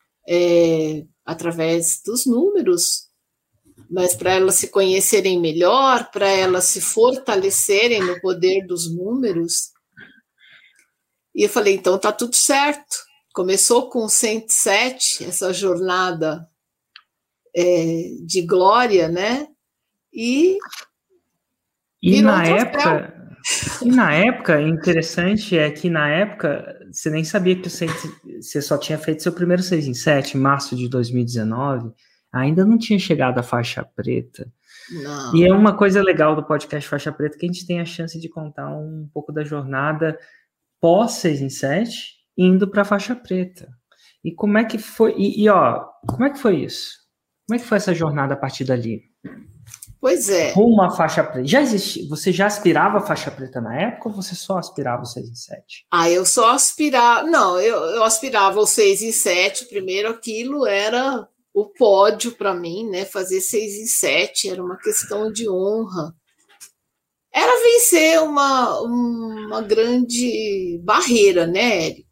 é, através dos números, mas para elas se conhecerem melhor, para elas se fortalecerem no poder dos números. E eu falei, então tá tudo certo. Começou com cento e sete, essa jornada é, de glória, né? E, e na um época, e na época, interessante é que na época você nem sabia que você, você só tinha feito seu primeiro seis em sete, em março de dois mil e dezenove. Ainda não tinha chegado à faixa preta. Não. E é uma coisa legal do podcast Faixa Preta que a gente tem a chance de contar um pouco da jornada pós seis em sete, indo para a faixa preta. E como é que foi? E, e ó, como é que foi isso? Como é que foi essa jornada a partir dali? Pois é. Rumo à faixa preta. Já existia? Você já aspirava a faixa preta na época ou você só aspirava o seis em sete? Ah, eu só aspirava. Não, eu, eu aspirava o seis em sete. Primeiro, aquilo era o pódio para mim, né? Fazer seis em sete era uma questão de honra. Era vencer uma, uma grande barreira, né, Érico?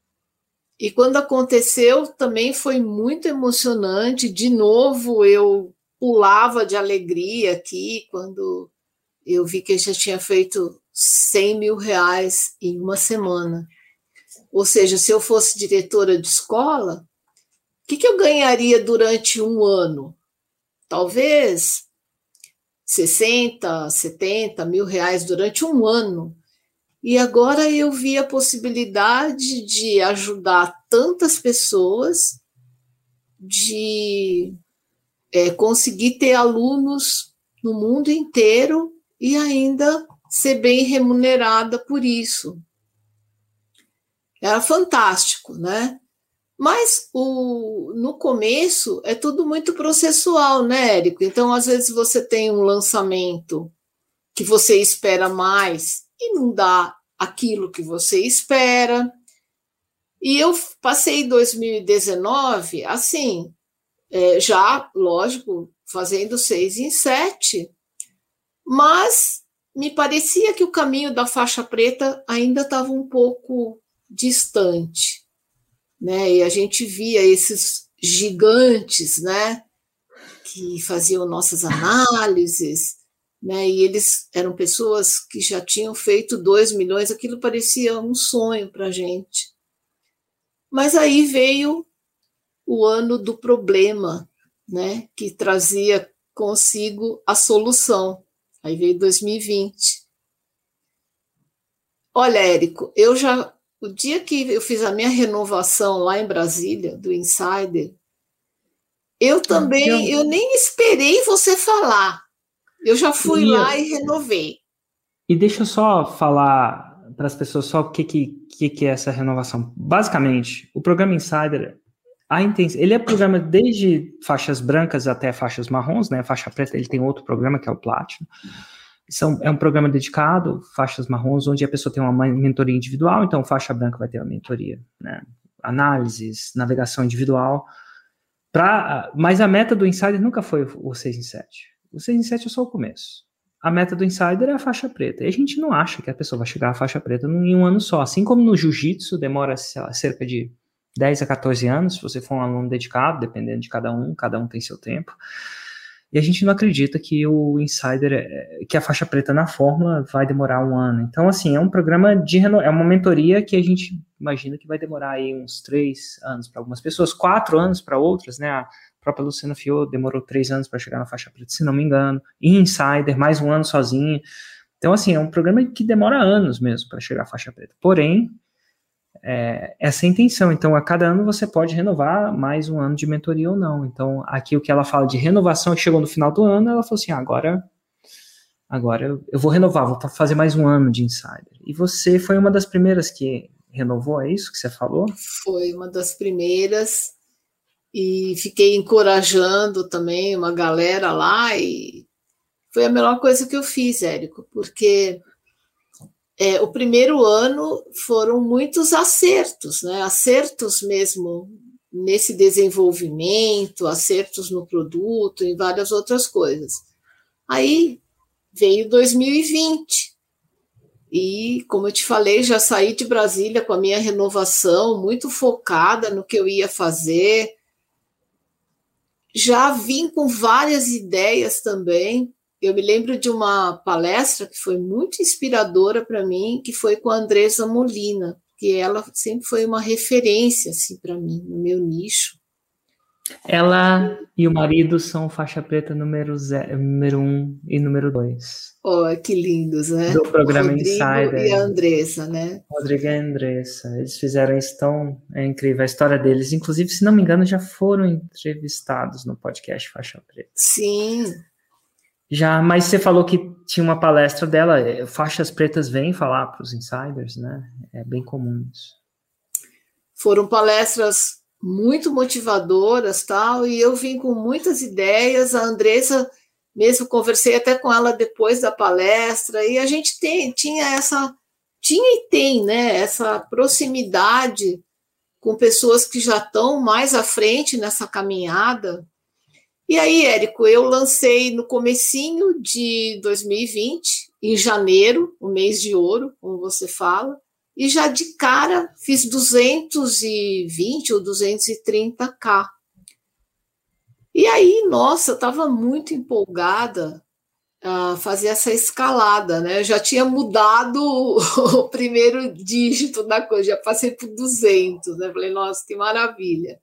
E quando aconteceu, também foi muito emocionante. De novo, eu pulava de alegria aqui quando eu vi que eu já tinha feito cem mil reais em uma semana. Ou seja, se eu fosse diretora de escola, o que, que eu ganharia durante um ano? Talvez sessenta, setenta mil reais durante um ano. E agora eu vi a possibilidade de ajudar tantas pessoas, de é, conseguir ter alunos no mundo inteiro e ainda ser bem remunerada por isso. Era fantástico, né? Mas o, no começo é tudo muito processual, né, Érico? Então, às vezes, você tem um lançamento que você espera mais e não dá aquilo que você espera. E eu passei dois mil e dezenove, assim, é, já, lógico, fazendo seis em sete, mas me parecia que o caminho da faixa preta ainda estava um pouco distante, né? E a gente via esses gigantes, né, que faziam nossas análises, né? E eles eram pessoas que já tinham feito dois milhões, aquilo parecia um sonho para a gente. Mas aí veio o ano do problema, né, que trazia consigo a solução. Aí veio dois mil e vinte. Olha, Érico, eu já, o dia que eu fiz a minha renovação lá em Brasília, do Insider, eu também, eu nem esperei você falar. Eu já fui e lá eu, e renovei. E deixa eu só falar para as pessoas só o que, que, que é essa renovação. Basicamente, o programa Insider, a intenção, ele é programa desde faixas brancas até faixas marrons, né? Faixa preta, ele tem outro programa que é o Platinum. São, é um programa dedicado, faixas marrons, onde a pessoa tem uma mentoria individual, então faixa branca vai ter uma mentoria, né? Análises, navegação individual. Pra, mas a meta do Insider nunca foi o seis em sete. O seis em sete é só o começo. A meta do Insider é a faixa preta. E a gente não acha que a pessoa vai chegar à faixa preta em um ano só. Assim como no jiu-jitsu demora, sei lá, cerca de dez a quatorze anos, se você for um aluno dedicado, dependendo de cada um, cada um tem seu tempo. E a gente não acredita que o Insider, que a faixa preta na fórmula vai demorar um ano. Então, assim, é um programa de reno... é uma mentoria que a gente imagina que vai demorar aí uns três anos para algumas pessoas, quatro anos para outras, né? A própria Luciana Fior demorou três anos para chegar na faixa preta, se não me engano. E Insider, mais um ano sozinho. Então, assim, é um programa que demora anos mesmo para chegar à faixa preta. Porém, é, essa é a intenção. Então, a cada ano você pode renovar mais um ano de mentoria ou não. Então, aqui o que ela fala de renovação, que chegou no final do ano, ela falou assim, ah, agora, agora eu, eu vou renovar, vou fazer mais um ano de Insider. E você foi uma das primeiras que renovou, é isso que você falou? Foi uma das primeiras, e fiquei encorajando também uma galera lá, e foi a melhor coisa que eu fiz, Érico, porque é, o primeiro ano foram muitos acertos, né? Acertos mesmo nesse desenvolvimento, acertos no produto, em várias outras coisas. Aí veio dois mil e vinte, e, como eu te falei, já saí de Brasília com a minha renovação, muito focada no que eu ia fazer. Já vim com várias ideias também. Eu me lembro de uma palestra que foi muito inspiradora para mim, que foi com a Andresa Molina, que ela sempre foi uma referência assim, para mim, no meu nicho. Ela e o marido são faixa preta número, zero, número um e número dois. Oh, que lindos, né? Do programa Rodrigo Insider. E a Andressa, né? Rodrigo e a Andressa. Eles fizeram isso tão é incrível, a história deles. Inclusive, se não me engano, já foram entrevistados no podcast Faixa Preta. Sim. Já, mas você falou que tinha uma palestra dela. Faixas pretas vêm falar para os insiders, né? É bem comum isso. Foram palestras muito motivadoras, tal, e eu vim com muitas ideias. A Andressa, mesmo conversei até com ela depois da palestra, e a gente tem, tinha essa, tinha e tem, né, essa proximidade com pessoas que já estão mais à frente nessa caminhada. E aí, Érico, eu lancei no comecinho de dois mil e vinte, em janeiro, o mês de ouro, como você fala, e já de cara fiz duzentos e vinte ou duzentos e trinta K. E aí, nossa, eu estava muito empolgada a fazer essa escalada, né? Eu já tinha mudado o primeiro dígito da coisa, já passei por duzentos, né? Falei, nossa, que maravilha.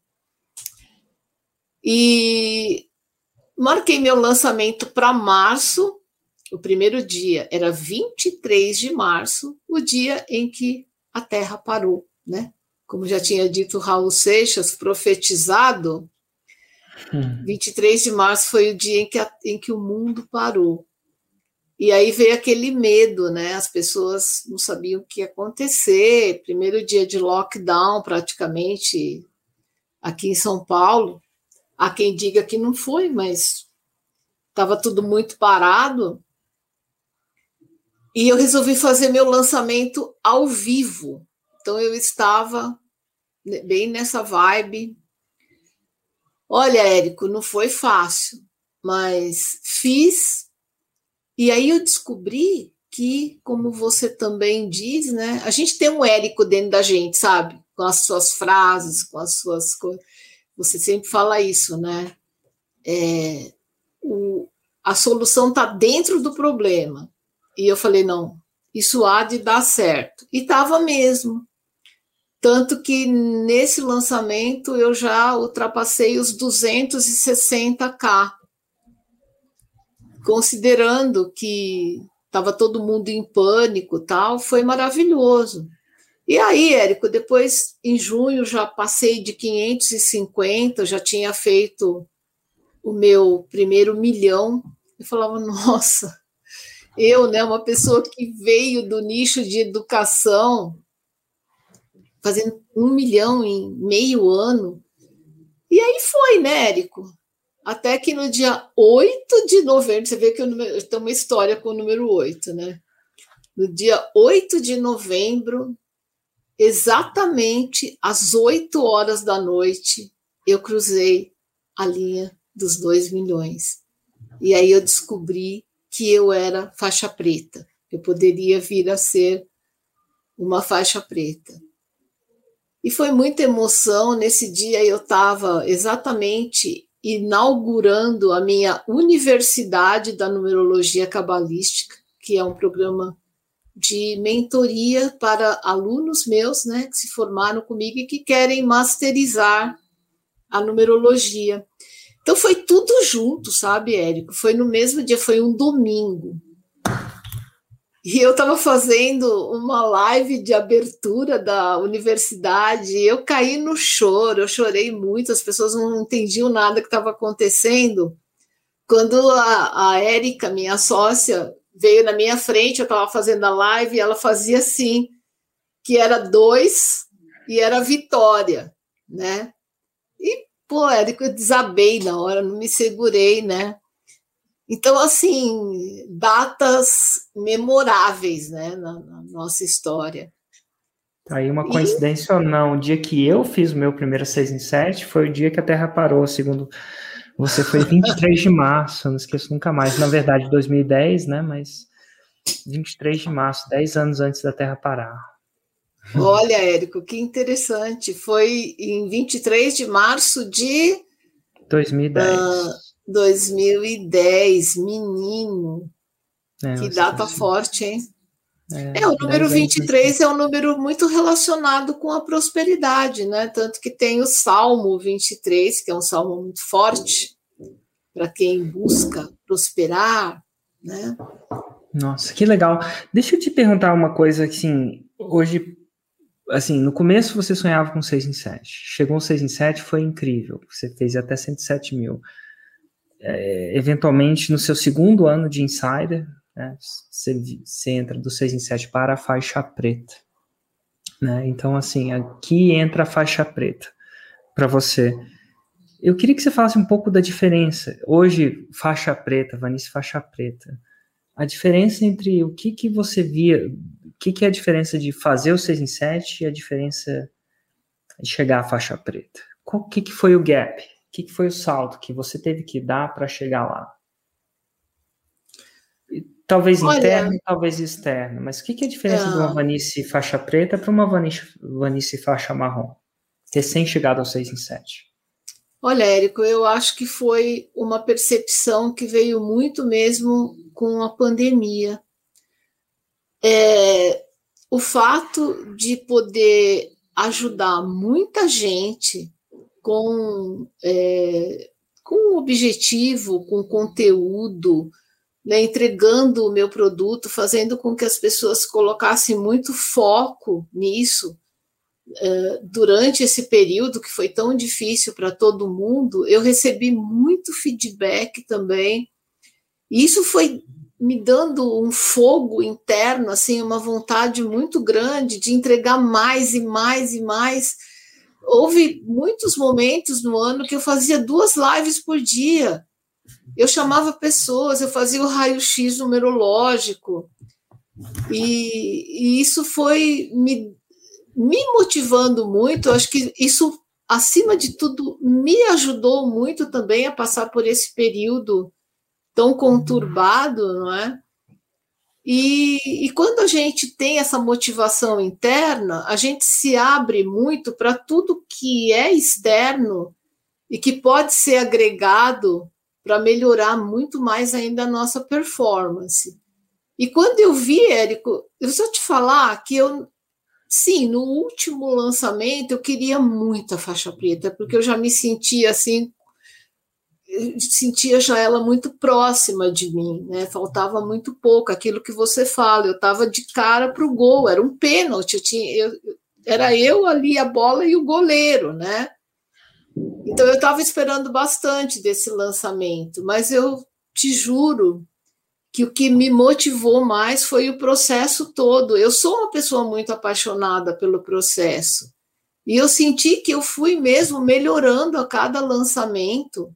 E marquei meu lançamento para março. O primeiro dia era vinte e três de março, o dia em que a Terra parou, né? Como já tinha dito Raul Seixas, profetizado, hum. vinte e três de março foi o dia em que, a, em que o mundo parou. E aí veio aquele medo, né? As pessoas não sabiam o que ia acontecer. Primeiro dia de lockdown, praticamente, aqui em São Paulo. Há quem diga que não foi, mas estava tudo muito parado. E eu resolvi fazer meu lançamento ao vivo. Então, eu estava bem nessa vibe. Olha, Érico, não foi fácil, mas fiz. E aí eu descobri que, como você também diz, né? A gente tem um Érico dentro da gente, sabe? Com as suas frases, com as suas coisas. Você sempre fala isso, né? É, o, a solução está dentro do problema. E eu falei, não, isso há de dar certo. E estava mesmo. Tanto que nesse lançamento eu já ultrapassei os duzentos e sessenta K. Considerando que estava todo mundo em pânico, tal, foi maravilhoso. E aí, Érico, depois, em junho, já passei de quinhentos e cinquenta, já tinha feito o meu primeiro milhão. Eu falava, nossa... Eu, né, uma pessoa que veio do nicho de educação, fazendo um milhão em meio ano. E aí foi, né, Érico? Até que no dia oito de novembro, você vê que eu tenho uma história com o número oito, né? No dia oito de novembro, exatamente às oito horas da noite, eu cruzei a linha dos dois milhões. E aí eu descobri que eu era faixa preta, eu poderia vir a ser uma faixa preta. E foi muita emoção. Nesse dia eu estava exatamente inaugurando a minha Universidade da Numerologia Cabalística, que é um programa de mentoria para alunos meus, né, que se formaram comigo e que querem masterizar a numerologia. Então, foi tudo junto, sabe, Érico? Foi no mesmo dia, foi um domingo. E eu estava fazendo uma live de abertura da universidade, e eu caí no choro, eu chorei muito, as pessoas não entendiam nada que estava acontecendo. Quando a, a Érica, minha sócia, veio na minha frente, eu estava fazendo a live, e ela fazia assim, que era dois e era vitória, né? E pô, Érico, eu desabei na hora, não me segurei, né? Então, assim, datas memoráveis, né, na, na nossa história. Aí uma coincidência e... ou não, o dia que eu fiz o meu primeiro seis em sete foi o dia que a Terra parou, segundo você, foi vinte e três de março, não esqueço nunca mais, na verdade dois mil e dez, né, mas vinte e três de março, dez anos antes da Terra parar. Olha, Érico, que interessante, foi em vinte e três de março de... dois mil e dez. Uh, dois mil e dez, menino, é, que data sei. forte, hein? É, é o número vinte e três é um número muito relacionado com a prosperidade, né? Tanto que tem o Salmo vinte e três, que é um salmo muito forte para quem busca prosperar, né? Nossa, que legal. Deixa eu te perguntar uma coisa, assim, hoje, assim, no começo você sonhava com seis em sete, chegou um seis em sete, foi incrível, você fez até cento e sete mil. É, eventualmente, no seu segundo ano de Insider, né, você, você entra do seis em sete para a faixa preta, né? Então, assim, aqui entra a faixa preta para você. Eu queria que você falasse um pouco da diferença. Hoje, faixa preta, Vanice, faixa preta. A diferença entre o que, que você via, o que, que é a diferença de fazer o seis em sete e a diferença de chegar à faixa preta. O que, que foi o gap? O que, que foi o salto que você teve que dar para chegar lá? Talvez Olha, interno, talvez externo, mas o que, que é a diferença uh, de uma Vanice faixa preta para uma Vanice, Vanice faixa marrom? Recém-chegado ao seis em sete. Olha, Érico, eu acho que foi uma percepção que veio muito mesmo com a pandemia. É, o fato de poder ajudar muita gente com, é, com objetivo, com conteúdo, né, entregando o meu produto, fazendo com que as pessoas colocassem muito foco nisso, uh, durante esse período que foi tão difícil para todo mundo, eu recebi muito feedback também. E isso foi me dando um fogo interno, assim, uma vontade muito grande de entregar mais e mais e mais. Houve muitos momentos no ano que eu fazia duas lives por dia. Eu chamava pessoas, eu fazia o raio-x numerológico, e, e isso foi me, me motivando muito. Eu acho que isso, acima de tudo, me ajudou muito também a passar por esse período tão conturbado, não é? E, e quando a gente tem essa motivação interna, a gente se abre muito para tudo que é externo e que pode ser agregado para melhorar muito mais ainda a nossa performance. E quando eu vi, Érico, eu só te falar que eu, sim, no último lançamento eu queria muito a faixa preta, porque eu já me sentia assim, eu sentia já ela muito próxima de mim, né? Faltava muito pouco, aquilo que você fala, eu estava de cara para o gol, era um pênalti, eu tinha, eu, era eu ali, a bola e o goleiro, né? Então, eu estava esperando bastante desse lançamento, mas eu te juro que o que me motivou mais foi o processo todo. Eu sou uma pessoa muito apaixonada pelo processo, e eu senti que eu fui mesmo melhorando a cada lançamento,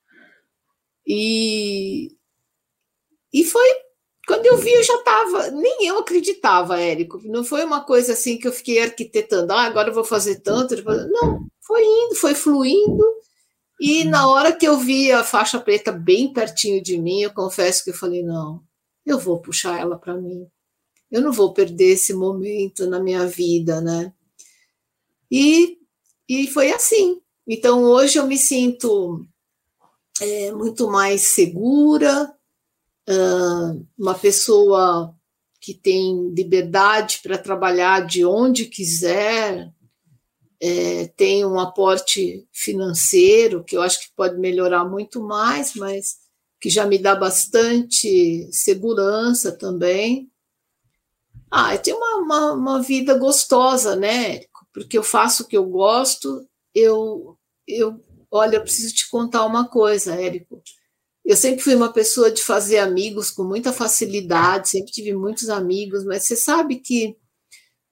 e, e foi, quando eu vi, eu já estava, nem eu acreditava, Érico, não foi uma coisa assim que eu fiquei arquitetando, ah, agora eu vou fazer tanto, não, foi indo, foi fluindo. E na hora que eu vi a faixa preta bem pertinho de mim, eu confesso que eu falei, não, eu vou puxar ela para mim. Eu não vou perder esse momento na minha vida, né? E, e foi assim. Então, hoje eu me sinto é, muito mais segura, uh, uma pessoa que tem liberdade para trabalhar de onde quiser, É, tem um aporte financeiro que eu acho que pode melhorar muito mais, mas que já me dá bastante segurança também. Ah, eu tenho uma, uma, uma vida gostosa, né, Érico? Porque eu faço o que eu gosto. Eu, eu, olha, eu preciso te contar uma coisa, Érico. Eu sempre fui uma pessoa de fazer amigos com muita facilidade, sempre tive muitos amigos, mas você sabe que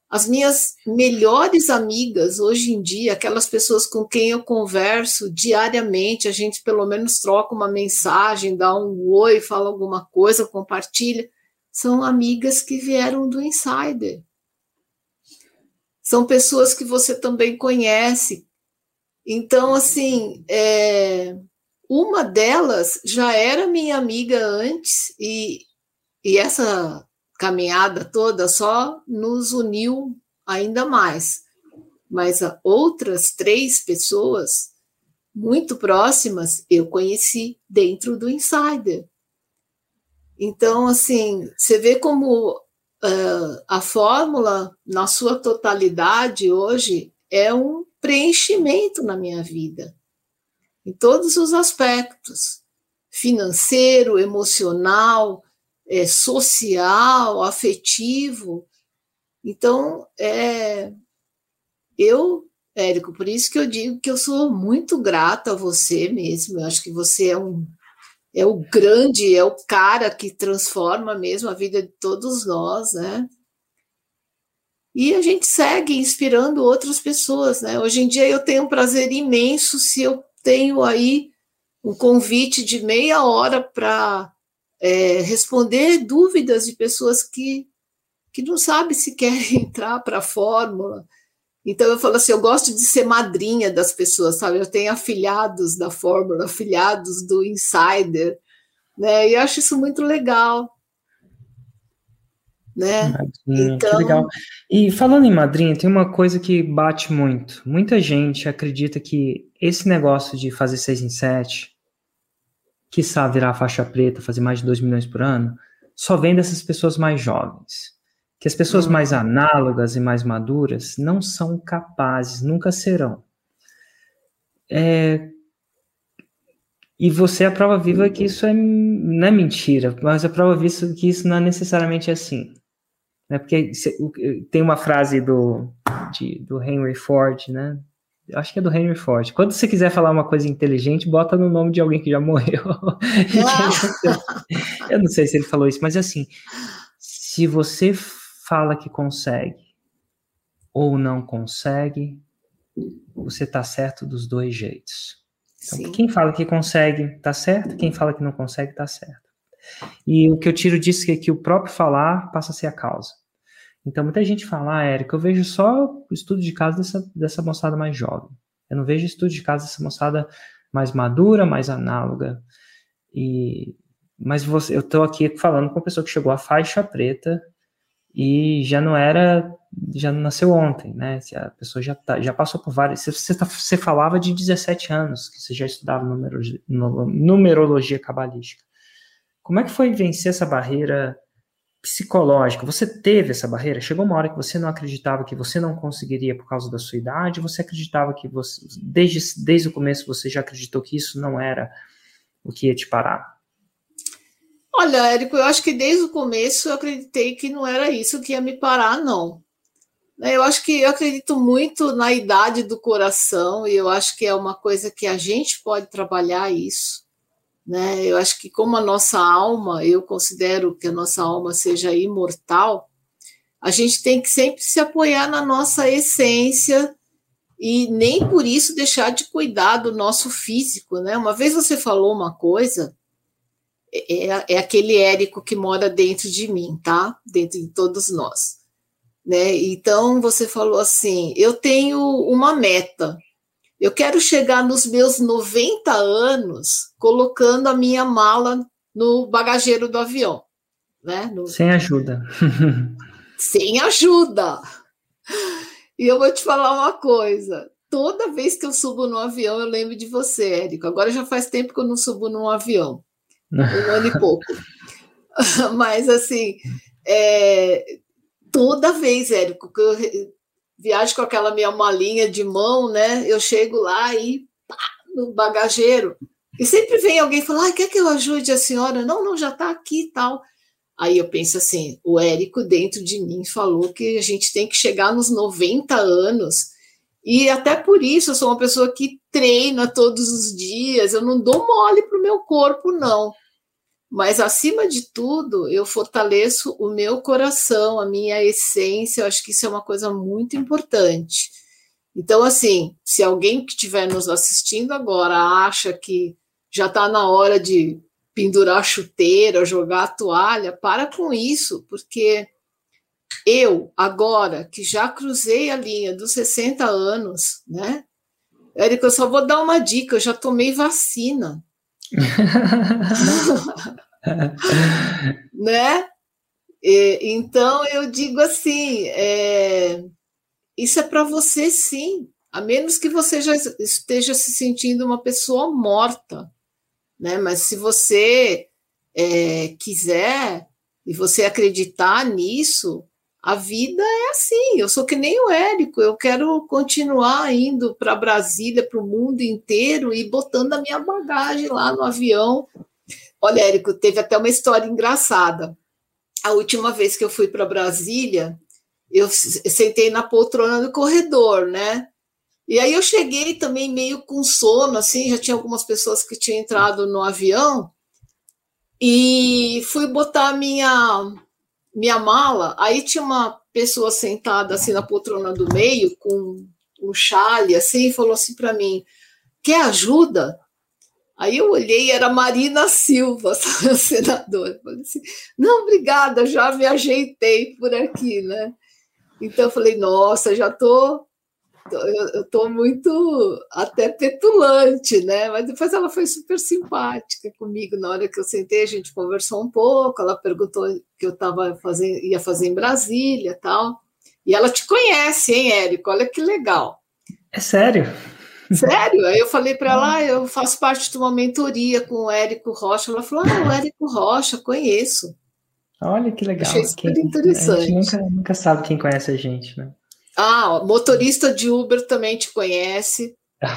As minhas melhores amigas, hoje em dia, aquelas pessoas com quem eu converso diariamente, a gente pelo menos troca uma mensagem, dá um oi, fala alguma coisa, compartilha, são amigas que vieram do Insider. São pessoas que você também conhece. Então, assim, é, uma delas já era minha amiga antes, e, e essa caminhada toda só nos uniu ainda mais. Mas outras três pessoas muito próximas eu conheci dentro do Insider. Então, assim, você vê como uh, a fórmula, na sua totalidade, hoje, é um preenchimento na minha vida, em todos os aspectos, financeiro, emocional, é, social, afetivo. Então, é, eu, Érico, por isso que eu digo que eu sou muito grata a você mesmo, eu acho que você é um é o grande, é o cara que transforma mesmo a vida de todos nós, né? E a gente segue inspirando outras pessoas, né? Hoje em dia eu tenho um prazer imenso se eu tenho aí um convite de meia hora para é, responder dúvidas de pessoas que, que não sabem se querem entrar para a fórmula. Então eu falo assim, eu gosto de ser madrinha das pessoas, sabe? Eu tenho afiliados da fórmula, afiliados do Insider, né? E eu acho isso muito legal, né? Madrinha, então, que legal. E falando em madrinha, tem uma coisa que bate muito. Muita gente acredita que esse negócio de fazer seis em sete, quiçá virar faixa preta, fazer mais de dois milhões por ano, só vem dessas pessoas mais jovens. Que as pessoas uhum. mais análogas e mais maduras não são capazes, nunca serão. É... E você é a prova viva que isso é, não é mentira, mas a prova viva que isso não é necessariamente assim. Né? Porque tem uma frase do, de, do Henry Ford, né? Eu acho que é do Henry Ford. Quando você quiser falar uma coisa inteligente, bota no nome de alguém que já morreu. Eu não sei se ele falou isso, mas assim, se você fala que consegue ou não consegue, você tá certo dos dois jeitos. Então, Sim. quem fala que consegue, tá certo. Quem fala que não consegue, tá certo. E o que eu tiro disso é que o próprio falar passa a ser a causa. Então, muita gente fala, ah, Érico, eu vejo só o estudo de caso dessa, dessa moçada mais jovem. Eu não vejo estudo de caso dessa moçada mais madura, mais análoga. E, mas você, eu tô aqui falando com uma pessoa que chegou à faixa preta e já não era, já não nasceu ontem, né? A pessoa já, tá, já passou por várias. Você, tá, você falava de dezessete anos, que você já estudava numerologia, numerologia cabalística. Como é que foi vencer essa barreira psicológica? Você teve essa barreira? Chegou uma hora que você não acreditava que você não conseguiria por causa da sua idade? Você acreditava que você, desde, desde o começo, você já acreditou que isso não era o que ia te parar? Olha, Érico, eu acho que desde o começo eu acreditei que não era isso que ia me parar, não. Eu acho que eu acredito muito na idade do coração e eu acho que é uma coisa que a gente pode trabalhar isso, né? Eu acho que como a nossa alma, eu considero que a nossa alma seja imortal, a gente tem que sempre se apoiar na nossa essência e nem por isso deixar de cuidar do nosso físico, né? Uma vez você falou uma coisa, é, é aquele Érico que mora dentro de mim, tá? Dentro de todos nós, né? Então você falou assim, eu tenho uma meta, eu quero chegar nos meus noventa anos colocando a minha mala no bagageiro do avião, né? No... Sem ajuda. Sem ajuda. E eu vou te falar uma coisa, toda vez que eu subo no avião eu lembro de você, Érico. Agora já faz tempo que eu não subo num avião. Um ano e pouco. Mas, assim, é, toda vez, Érico, que eu viajo com aquela minha malinha de mão, né? Eu chego lá e pá, no bagageiro. E sempre vem alguém falar, ah, quer que eu ajude a senhora? Não, não, já está aqui e tal. Aí eu penso assim, o Érico dentro de mim falou que a gente tem que chegar nos noventa anos. E até por isso eu sou uma pessoa que treina todos os dias, eu não dou mole para o meu corpo, não. Mas, acima de tudo, eu fortaleço o meu coração, a minha essência. Eu acho que isso é uma coisa muito importante. Então, assim, se alguém que estiver nos assistindo agora acha que já está na hora de pendurar a chuteira, jogar a toalha, para com isso, porque eu, agora, que já cruzei a linha dos sessenta anos, né? Érico, eu só vou dar uma dica, eu já tomei vacina. Né? E, então, eu digo assim, é, isso é para você sim, a menos que você já esteja se sentindo uma pessoa morta, né? Mas se você é, quiser e você acreditar nisso, a vida é assim. Eu sou que nem o Érico, eu quero continuar indo para Brasília, para o mundo inteiro e botando a minha bagagem lá no avião. Olha, Érico, teve até uma história engraçada. A última vez que eu fui para Brasília, eu sentei na poltrona do corredor, né? E aí eu cheguei também meio com sono, assim, já tinha algumas pessoas que tinham entrado no avião, e fui botar minha, minha mala, aí tinha uma pessoa sentada assim na poltrona do meio, com um chale, assim, e falou assim para mim, quer ajuda? Aí eu olhei, era Marina Silva, a senadora. Eu falei assim, não, obrigada, já me ajeitei por aqui, né? Então eu falei, nossa, já tô, eu estou muito até petulante, né? Mas depois ela foi super simpática comigo. Na hora que eu sentei, a gente conversou um pouco, ela perguntou o que eu tava fazendo, ia fazer em Brasília e tal. E ela te conhece, hein, Érico? Olha que legal. É sério? Sério? Aí eu falei para ela, ah, eu faço parte de uma mentoria com o Érico Rocha. Ela falou, ah, o Érico Rocha, conheço. Olha que legal. Achei super quem, interessante. A gente nunca, nunca sabe quem conhece a gente, né? Ah, motorista de Uber também te conhece.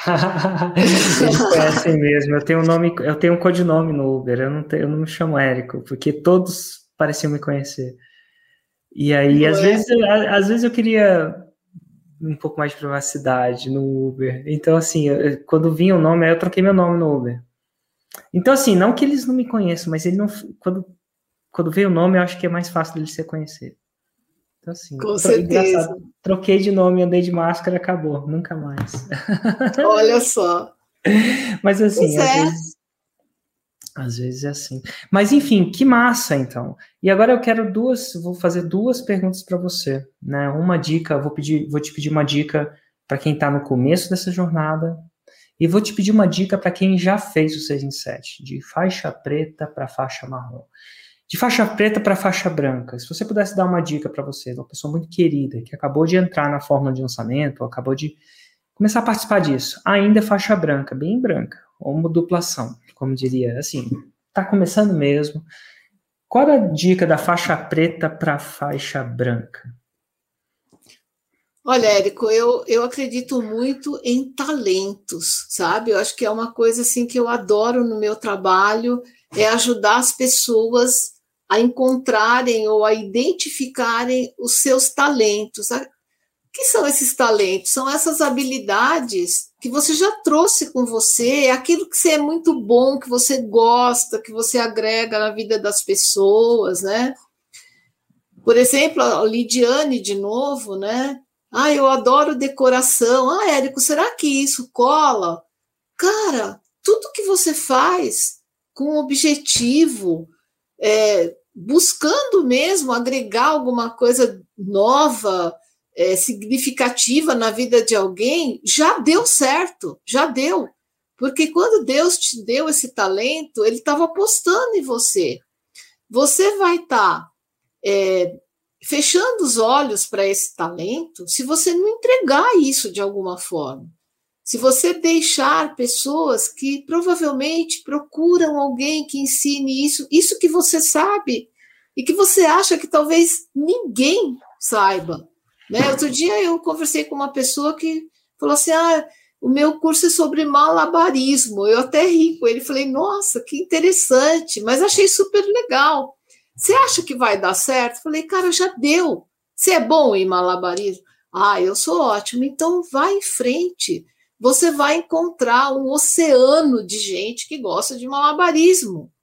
Eles conhecem mesmo. Eu tenho um nome, eu tenho um codinome no Uber. Eu não, tenho, eu não me chamo Érico, porque todos pareciam me conhecer. E aí, às, é? vezes, às vezes eu queria um pouco mais de privacidade no Uber. Então, assim, eu, quando vinha o nome, aí eu troquei meu nome no Uber. Então, assim, não que eles não me conheçam, mas ele não, quando, quando veio o nome, eu acho que é mais fácil deles se conhecer. Então, assim, com certeza. Troquei de nome, andei de máscara, acabou, nunca mais. Olha só. Mas, assim, às, é. vezes, às vezes é assim. Mas, enfim, que massa, então. E agora eu quero duas, vou fazer duas perguntas para você, né? Uma dica, vou pedir, vou te pedir uma dica para quem está no começo dessa jornada, e vou te pedir uma dica para quem já fez o seis em sete, de faixa preta para faixa marrom. De faixa preta para faixa branca, se você pudesse dar uma dica para você, uma pessoa muito querida, que acabou de entrar na fórmula de lançamento, ou acabou de começar a participar disso, ainda é faixa branca, bem branca, ou uma duplação, como diria, assim, está começando mesmo. Qual é a dica da faixa preta para faixa branca? Olha, Érico, eu, eu acredito muito em talentos, sabe? Eu acho que é uma coisa assim que eu adoro no meu trabalho, é ajudar as pessoas a encontrarem ou a identificarem os seus talentos. O que são esses talentos? São essas habilidades que você já trouxe com você, é aquilo que você é muito bom, que você gosta, que você agrega na vida das pessoas, né? Por exemplo, a Lidiane, de novo, né? Ah, eu adoro decoração. Ah, Érico, será que isso cola? Cara, tudo que você faz com objetivo, é, buscando mesmo agregar alguma coisa nova, é, significativa na vida de alguém, já deu certo, já deu. Porque quando Deus te deu esse talento, Ele estava apostando em você. Você vai estar... Tá, é, fechando os olhos para esse talento, se você não entregar isso de alguma forma. Se você deixar pessoas que provavelmente procuram alguém que ensine isso, isso que você sabe e que você acha que talvez ninguém saiba. Né? Outro dia eu conversei com uma pessoa que falou assim, ah, o meu curso é sobre malabarismo. Eu até ri com ele, falei, nossa, que interessante, mas achei super legal. Você acha que vai dar certo? Falei, cara, já deu. Você é bom em malabarismo? Ah, eu sou ótimo. Então, vai em frente. Você vai encontrar um oceano de gente que gosta de malabarismo.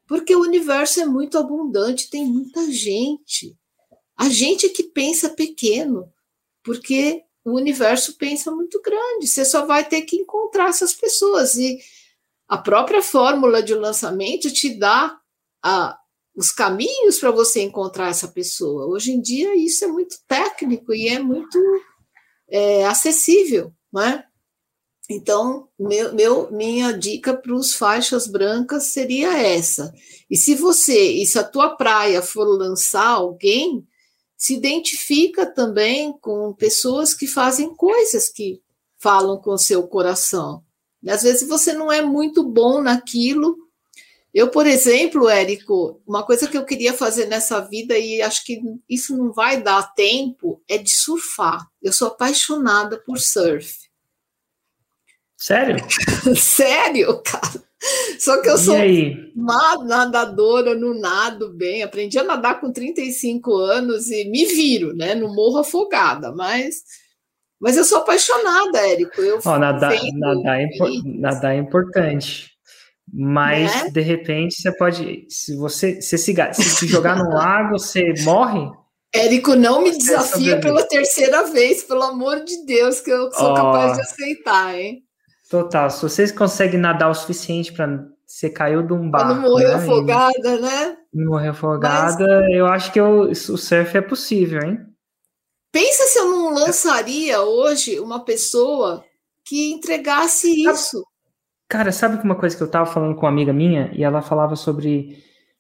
Porque o universo é muito abundante, tem muita gente. A gente é que pensa pequeno, porque o universo pensa muito grande. Você só vai ter que encontrar essas pessoas. E a própria fórmula de lançamento te dá a, os caminhos para você encontrar essa pessoa. Hoje em dia, isso é muito técnico e é muito é, acessível, não é? Então, meu, meu, minha dica para os faixas brancas seria essa. E se você, e se a tua praia for lançar alguém, se identifica também com pessoas que fazem coisas que falam com o seu coração. E às vezes você não é muito bom naquilo. Eu, por exemplo, Érico, uma coisa que eu queria fazer nessa vida, e acho que isso não vai dar tempo, é de surfar. Eu sou apaixonada por surf. Sério? Sério, cara. Só que eu E sou aí? uma nadadora, não nado bem. Aprendi a nadar com trinta e cinco anos e me viro, né? Não morro afogada, mas, mas eu sou apaixonada, Érico. Eu Ó, fico nadar, vendo nadar, é impor- vídeos, nadar é importante. Mas, né? de repente, você pode. Se você se, se, ga- se te jogar no lago, você morre? Érico, não me Você desafia sobrevive. pela terceira vez, pelo amor de Deus, que eu sou capaz de Ó, aceitar, hein? total. Se vocês conseguem nadar o suficiente para você caiu de um Para não barco, morrer né? E afogada, né? não morrer Mas afogada, eu acho que eu- o surf é possível, hein? pensa se eu não lançaria hoje uma pessoa que entregasse isso. Cara, sabe que uma coisa que eu tava falando com uma amiga minha e ela falava sobre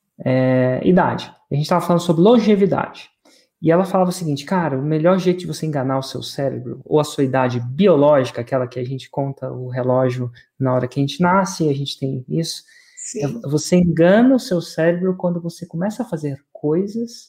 é, idade. A gente tava falando sobre longevidade. E ela falava o seguinte, cara, o melhor jeito de você enganar o seu cérebro, ou a sua idade biológica, aquela que a gente conta o relógio na hora que a gente nasce, a gente tem isso, é Sim. você engana o seu cérebro quando você começa a fazer coisas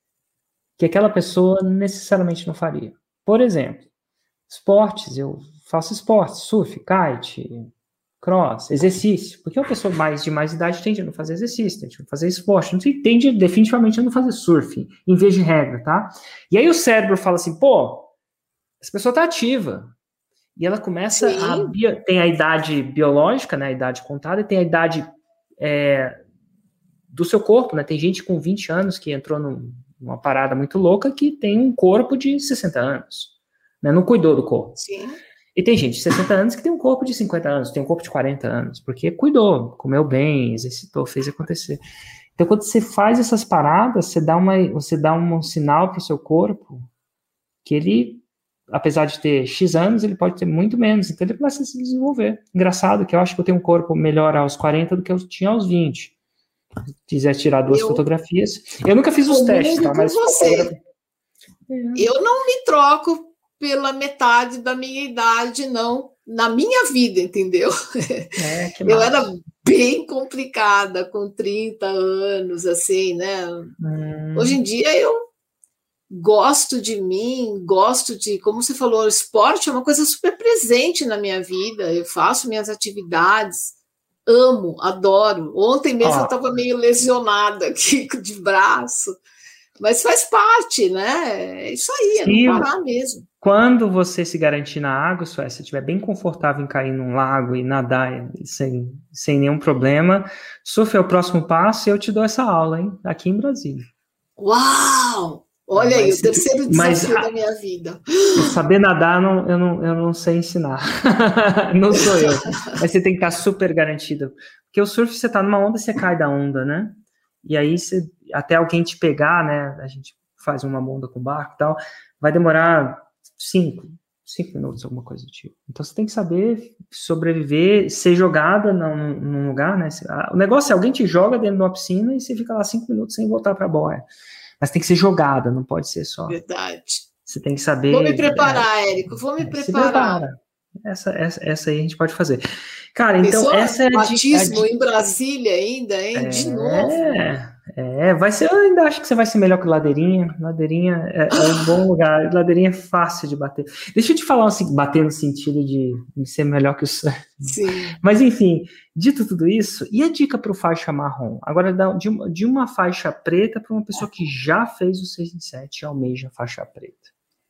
que aquela pessoa necessariamente não faria. Por exemplo, esportes, eu faço esportes, surf, kite, cross, exercício. Porque uma pessoa mais de mais idade tende a não fazer exercício, tende a não fazer esporte, não tende definitivamente a não fazer surf, em vez de regra, tá? E aí o cérebro fala assim, pô, essa pessoa tá ativa. E ela começa a... Sim. Bio, tem a idade biológica, né, a idade contada, e tem a idade é, do seu corpo, né? Tem gente com vinte anos que entrou num, numa parada muito louca que tem um corpo de sessenta anos, né? Não cuidou do corpo. Sim. E tem gente de sessenta anos que tem um corpo de cinquenta anos, tem um corpo de quarenta anos, porque cuidou, comeu bem, exercitou, fez acontecer. Então, quando você faz essas paradas, você dá, uma, você dá um, um sinal para o seu corpo que ele, apesar de ter X anos, ele pode ter muito menos. Então, ele começa a se desenvolver. Engraçado que eu acho que eu tenho um corpo melhor aos quarenta do que eu tinha aos vinte. Se quiser tirar duas Eu fotografias. Eu nunca fiz os testes, comungo tá? com Mas você. fotografia... Eu não me troco pela metade da minha idade, não, na minha vida, entendeu? É, que Eu massa. era bem complicada com trinta anos, assim, né? Hum. Hoje em dia eu gosto de mim, gosto de, como você falou, o esporte é uma coisa super presente na minha vida, eu faço minhas atividades, amo, adoro. Ontem mesmo eu Ó, estava meio lesionada aqui de braço, mas faz parte, né? É isso aí, é não se parar mesmo. Quando você se garantir na água, se você estiver bem confortável em cair num lago e nadar sem, sem nenhum problema, surf é o próximo passo e eu te dou essa aula, hein? Aqui em Brasília. Uau! Olha aí, Mas, o terceiro mas desafio da minha vida. saber nadar não, eu, não, eu não sei ensinar. Não sou eu. Mas você tem que estar super garantido. Porque o surf, você tá numa onda, você cai da onda, né? E aí, você, até alguém te pegar, né? A gente faz uma onda com barco e tal, vai demorar cinco, cinco minutos, alguma coisa do tipo. Então, você tem que saber sobreviver, ser jogada num, num lugar, né? O negócio é alguém te joga dentro de uma piscina e você fica lá cinco minutos sem voltar para a boia. Mas tem que ser jogada, não pode ser só. Verdade. Você tem que saber... Vou me preparar, é, Érico, vou me é, preparar. Se prepara. Essa, essa, essa aí a gente pode fazer. Cara, então Pensou? essa é a Batismo dica. em Brasília ainda, hein? De novo. É, é, vai ser, eu ainda acho que você vai ser melhor que Ladeirinha. Ladeirinha é, é um bom lugar. Ladeirinha é fácil de bater. Deixa eu te falar assim, bater no sentido de, de ser melhor que o surf. Sim. Mas enfim, dito tudo isso, e a dica para o faixa marrom? Agora, de uma, de uma faixa preta para uma pessoa que já fez o seis em sete e almeja faixa preta.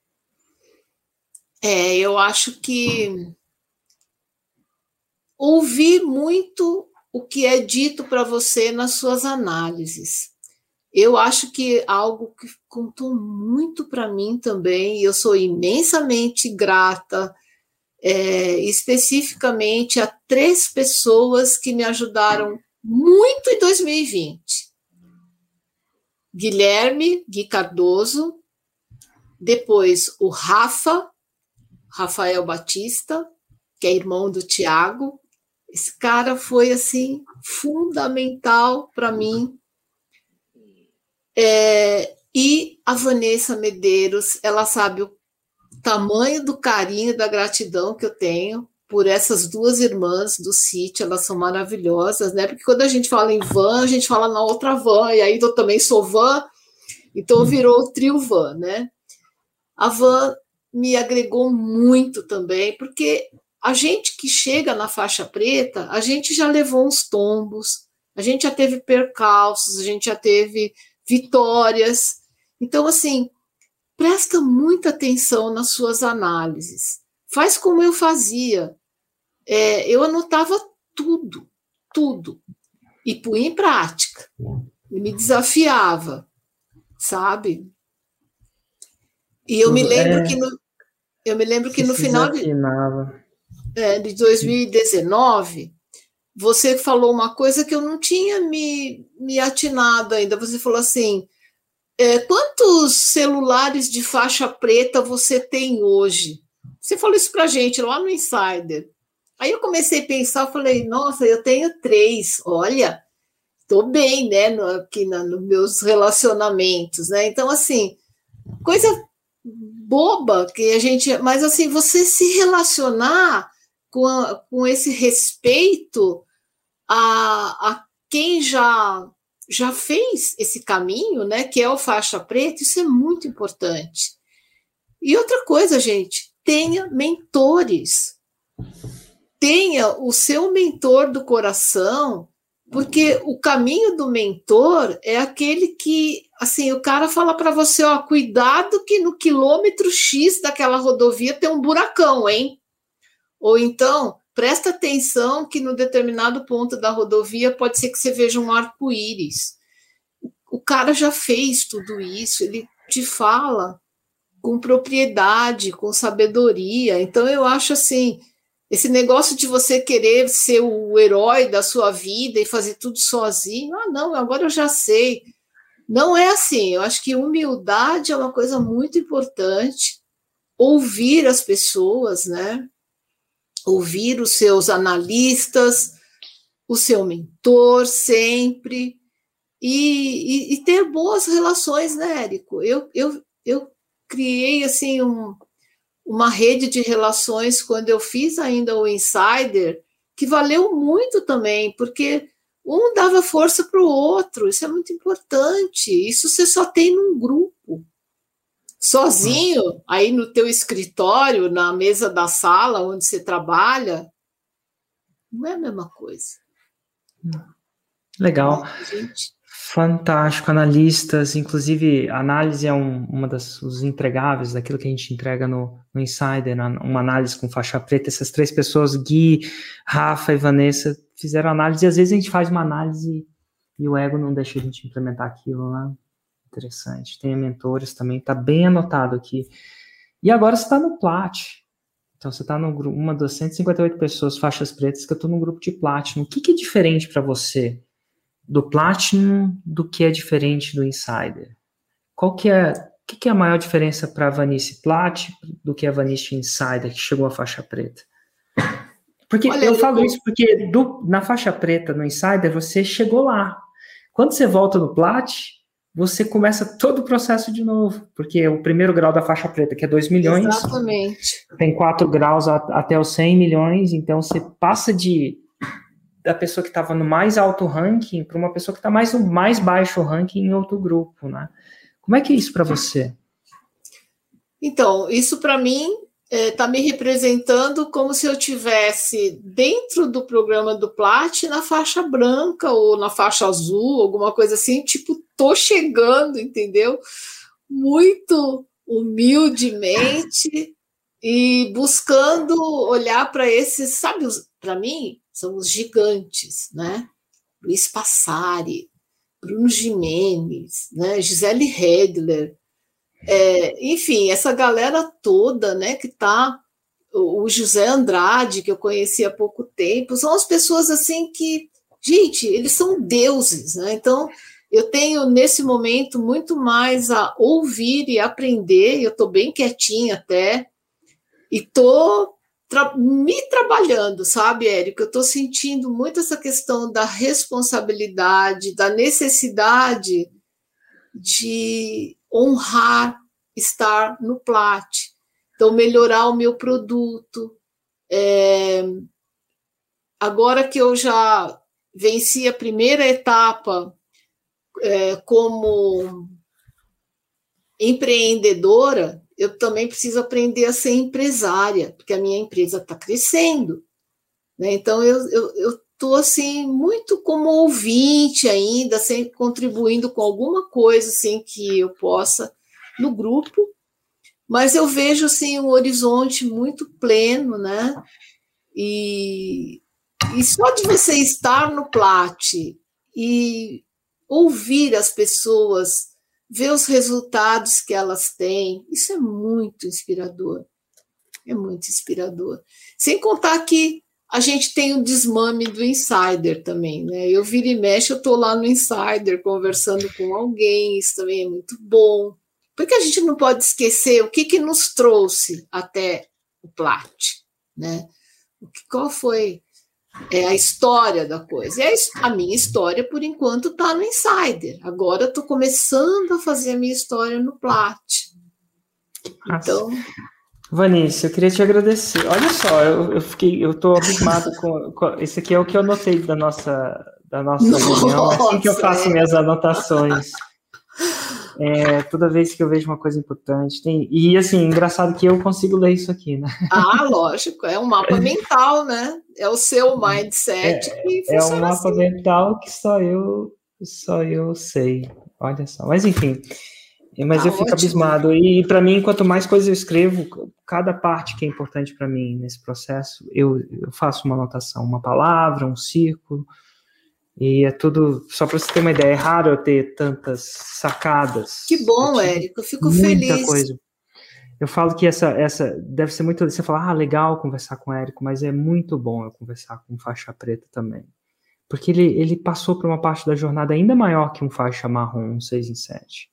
É, eu acho que ouvir muito o que é dito para você nas suas análises. Eu acho que algo que contou muito para mim também, e eu sou imensamente grata, é, especificamente a três pessoas que me ajudaram muito em dois mil e vinte. Guilherme Gui Cardoso, depois o Rafa, Rafael Batista, que é irmão do Tiago. Esse cara foi, assim, fundamental para mim. É, e a Vanessa Medeiros, ela sabe o tamanho do carinho, da gratidão que eu tenho por essas duas irmãs do sítio, elas são maravilhosas, né? Porque quando a gente fala em van, a gente fala na outra van, e aí eu também sou van, então virou o trio van, né? A van me agregou muito também, porque a gente que chega na faixa preta, a gente já levou uns tombos, a gente já teve percalços, a gente já teve vitórias. Então, assim, presta muita atenção nas suas análises. Faz como eu fazia. É, eu anotava tudo, tudo, e punha em prática. E me desafiava, sabe? E eu me lembro é, que no, eu me lembro que no final de, é, de dois mil e dezenove, você falou uma coisa que eu não tinha me, me atinado ainda. Você falou assim, é, quantos celulares de faixa preta você tem hoje? Você falou isso para a gente lá no Insider. Aí eu comecei a pensar, falei, nossa, eu tenho três, olha, estou bem, né, no, aqui na, nos meus relacionamentos, né? Então, assim, coisa boba que a gente... Mas, assim, você se relacionar com, a, com esse respeito a, a quem já, já fez esse caminho, né, que é o faixa preta, isso é muito importante. E outra coisa, gente, tenha mentores. Tenha o seu mentor do coração, porque o caminho do mentor é aquele que, assim, o cara fala para você, ó, cuidado que no quilômetro X daquela rodovia tem um buracão, hein? Ou então, presta atenção que no determinado ponto da rodovia pode ser que você veja um arco-íris. O cara já fez tudo isso, ele te fala com propriedade, com sabedoria. Então, eu acho assim, esse negócio de você querer ser o herói da sua vida e fazer tudo sozinho, ah, não, agora eu já sei. Não é assim. Eu acho que humildade é uma coisa muito importante. Ouvir as pessoas, né? Ouvir os seus analistas, o seu mentor sempre, e, e, e ter boas relações, né, Érico? Eu, eu, eu criei, assim, um... uma rede de relações quando eu fiz ainda o Insider, que valeu muito também, porque um dava força para o outro, isso é muito importante, isso você só tem num grupo. Sozinho, aí no teu escritório, na mesa da sala onde você trabalha, não é a mesma coisa. Legal. Gente... Fantástico, analistas, inclusive análise é um, uma das os entregáveis daquilo que a gente entrega no, no Insider, uma análise com faixa preta. Essas três pessoas, Gui, Rafa e Vanessa, fizeram análise, e às vezes a gente faz uma análise e o ego não deixa a gente implementar aquilo, né? Interessante. Tem mentores também, tá bem anotado aqui. E agora você está no Plat. Então você está numa das cento e cinquenta e oito pessoas, faixas pretas, que eu estou no grupo de Platinum. O que, que é diferente para você do Platinum do que é diferente do Insider? Qual que é, que, que é a maior diferença para a Vanice Plat do que a Vanice Insider, que chegou à faixa preta? Porque Olha, eu falo eu... isso porque do, na faixa preta, no Insider, você chegou lá. Quando você volta no Plat, você começa todo o processo de novo, porque o primeiro grau da faixa preta, que é dois milhões, exatamente, tem quatro graus a, até os cem milhões, então você passa de da pessoa que estava no mais alto ranking para uma pessoa que está mais no mais baixo ranking em outro grupo, né? Como é que é isso para você? Então, isso para mim está é, me representando como se eu tivesse dentro do programa do Plat na faixa branca ou na faixa azul, alguma coisa assim, tipo, tô chegando, entendeu? Muito humildemente e buscando olhar para esses, sabe, para mim, são os gigantes, né? Luiz Passari, Bruno Gimenez, né? Gisele Redler, é, enfim, essa galera toda, né, que está, o José Andrade, que eu conheci há pouco tempo, são as pessoas assim que, gente, eles são deuses, né? Então, eu tenho nesse momento muito mais a ouvir e aprender, eu estou bem quietinha até, e estou tra- me trabalhando, sabe, Érico? Eu estou sentindo muito essa questão da responsabilidade, da necessidade de honrar estar no Plat. Então, melhorar o meu produto. É, agora que eu já venci a primeira etapa é, como empreendedora, eu também preciso aprender a ser empresária, porque a minha empresa está crescendo, né? Então, eu estou assim, muito como ouvinte ainda, sempre contribuindo com alguma coisa assim, que eu possa no grupo, mas eu vejo assim, um horizonte muito pleno, né? E, e só de você estar no Plat e ouvir as pessoas, ver os resultados que elas têm, isso é muito inspirador. É muito inspirador. Sem contar que a gente tem o desmame do Insider também, né? Eu viro e mexe, eu estou lá no Insider conversando com alguém, isso também é muito bom. Porque a gente não pode esquecer o que, que nos trouxe até o Plat, né? Qual foi é, a história da coisa? E a, a minha história, por enquanto, está no Insider. Agora estou começando a fazer a minha história no Plat. Então... Vanessa, eu queria te agradecer. Olha só, eu, eu fiquei, eu estou abismado com, com. Esse aqui é o que eu anotei da nossa, da nossa reunião. É assim que eu faço é. minhas anotações. É, toda vez que eu vejo uma coisa importante. Tem, e assim, engraçado que eu consigo ler isso aqui, né? Ah, lógico, é um mapa mental, né? É o seu mindset é, que funciona É um mapa assim. mental que só eu, só eu sei. Olha só. Mas enfim. Mas tá eu fico ótimo. abismado. E para mim, quanto mais coisas eu escrevo, cada parte que é importante para mim nesse processo, eu, eu faço uma anotação, uma palavra, um círculo. E é tudo, só para você ter uma ideia, é raro eu ter tantas sacadas. Que bom, Érico, eu fico muita feliz. Muita coisa. Eu falo que essa, essa deve ser muito, você fala, ah, legal conversar com o Érico, mas é muito bom eu conversar com um faixa preta também. Porque ele, ele passou por uma parte da jornada ainda maior que um faixa marrom, um seis em sete.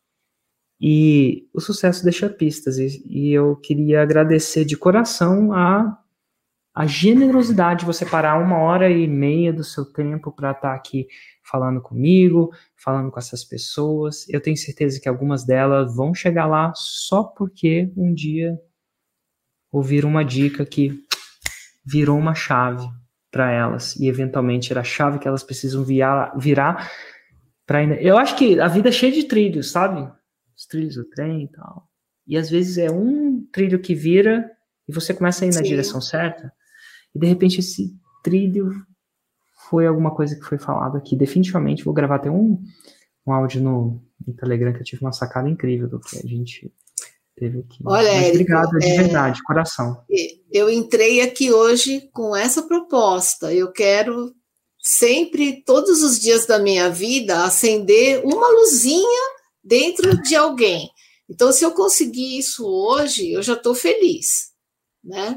E o sucesso deixa pistas, e, e eu queria agradecer de coração a, a generosidade de você parar uma hora e meia do seu tempo para estar aqui falando comigo, falando com essas pessoas. Eu tenho certeza que algumas delas vão chegar lá só porque um dia ouviram uma dica que virou uma chave para elas, e eventualmente era a chave que elas precisam virar, virar para... Eu acho que a vida é cheia de trilhos, sabe? Os trilhos do trem e tal. E às vezes é um trilho que vira e você começa a ir na Sim. direção certa, e de repente esse trilho foi alguma coisa que foi falada aqui. Definitivamente vou gravar até um, um áudio no, no Telegram, que eu tive uma sacada incrível do que a gente teve aqui. Olha, Mas Érico, obrigado, de é... verdade, de coração. Eu entrei aqui hoje com essa proposta. Eu quero sempre, todos os dias da minha vida, acender uma luzinha dentro de alguém. Então, se eu conseguir isso hoje, eu já estou feliz, né?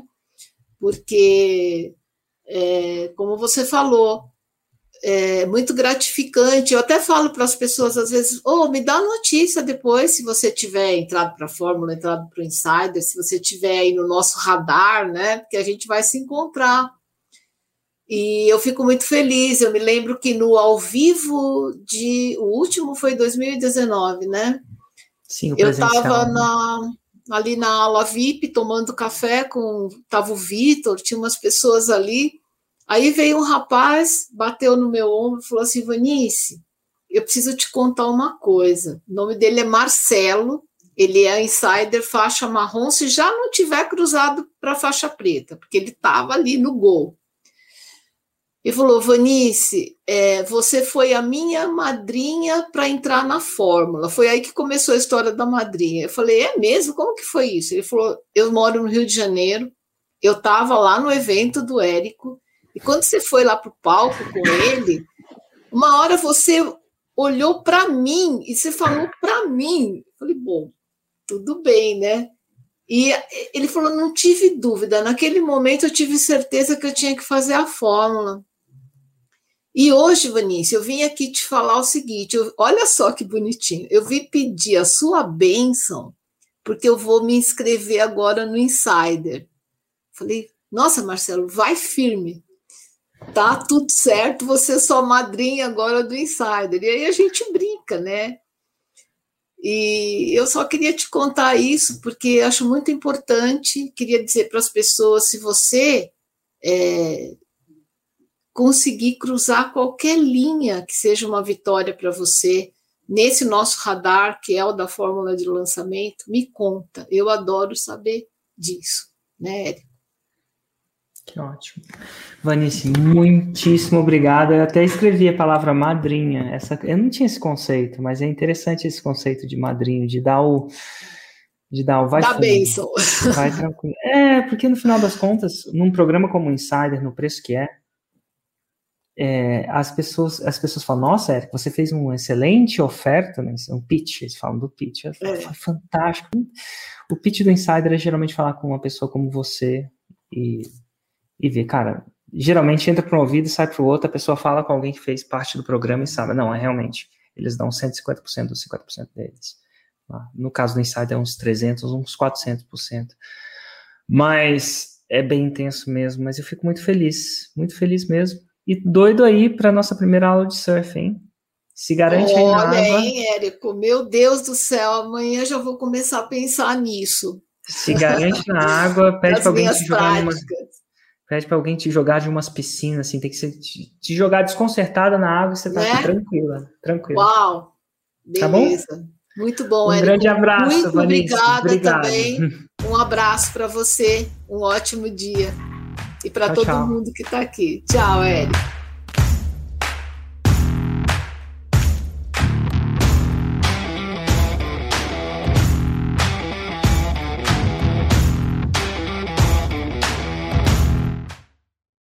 Porque, é, como você falou, é muito gratificante. Eu até falo para as pessoas, às vezes, oh, me dá notícia depois, se você tiver entrado para a Fórmula, entrado para o Insider, se você tiver aí no nosso radar, né? Porque a gente vai se encontrar. E eu fico muito feliz. Eu me lembro que no ao vivo de... O último foi dois mil e dezenove, né? Sim, o eu presencial. estava na, ali na aula V I P, tomando café com... Estava o Vitor, tinha umas pessoas ali. Aí veio um rapaz, bateu no meu ombro e falou assim, Vanice, eu preciso te contar uma coisa. O nome dele é Marcelo, ele é insider faixa marrom, se já não tiver cruzado para faixa preta, porque ele estava ali no gol. Ele falou, Vanice, é, você foi a minha madrinha para entrar na Fórmula. Foi aí que começou a história da madrinha. Eu falei, é mesmo? Como que foi isso? Ele falou, eu moro no Rio de Janeiro, eu estava lá no evento do Érico, E quando você foi lá para o palco com ele, uma hora você olhou para mim e você falou para mim. Eu falei, bom, tudo bem, né? E ele falou, não tive dúvida. Naquele momento eu tive certeza que eu tinha que fazer a fórmula. E hoje, Vanícia, eu vim aqui te falar o seguinte, eu, olha só que bonitinho, eu vim pedir a sua bênção, porque eu vou me inscrever agora no Insider. Falei, nossa, Marcelo, vai firme, tá tudo certo, você é só madrinha agora do Insider. E aí a gente brinca, né? E eu só queria te contar isso, porque acho muito importante, queria dizer para as pessoas, se você... É, conseguir cruzar qualquer linha que seja uma vitória para você, nesse nosso radar, que é o da fórmula de lançamento, me conta. Eu adoro saber disso, né, Érico? Que ótimo. Vanice, muitíssimo obrigado. Eu até escrevi a palavra madrinha. Essa, eu não tinha esse conceito, mas é interessante esse conceito de madrinho, de dar o... De dar o vai da bênção. Vai tranquilo. É, porque no final das contas, num programa como o Insider, no preço que é, É, as pessoas as pessoas falam, nossa, Érico, você fez uma excelente oferta, né? Um pitch, eles falam do pitch, é. Foi fantástico. O pitch do Insider é geralmente falar com uma pessoa como você e, e ver, cara, geralmente entra para um ouvido e sai para o outro, a pessoa fala com alguém que fez parte do programa e sabe, não, é realmente, eles dão cento e cinquenta por cento dos cinquenta por cento deles. No caso do Insider é uns trezentos, uns quatrocentos por cento. Mas é bem intenso mesmo, mas eu fico muito feliz, muito feliz mesmo. E doido aí para nossa primeira aula de surf, hein? Se garante aí na água. Olha, hein, Érico? Meu Deus do céu, amanhã já vou começar a pensar nisso. Se garante na água, pede para alguém te jogar numa, pede para alguém te jogar de umas piscinas, assim, tem que ser te, te jogar desconcertada na água e você tá né? tranquila, tranquila. Uau! Beleza. Tá bom? Muito bom, um Érico. Um grande abraço, Muito Vanessa. obrigada Obrigado. também. Um abraço para você, um ótimo dia. E para todo tchau. mundo que está aqui. Tchau, Érico.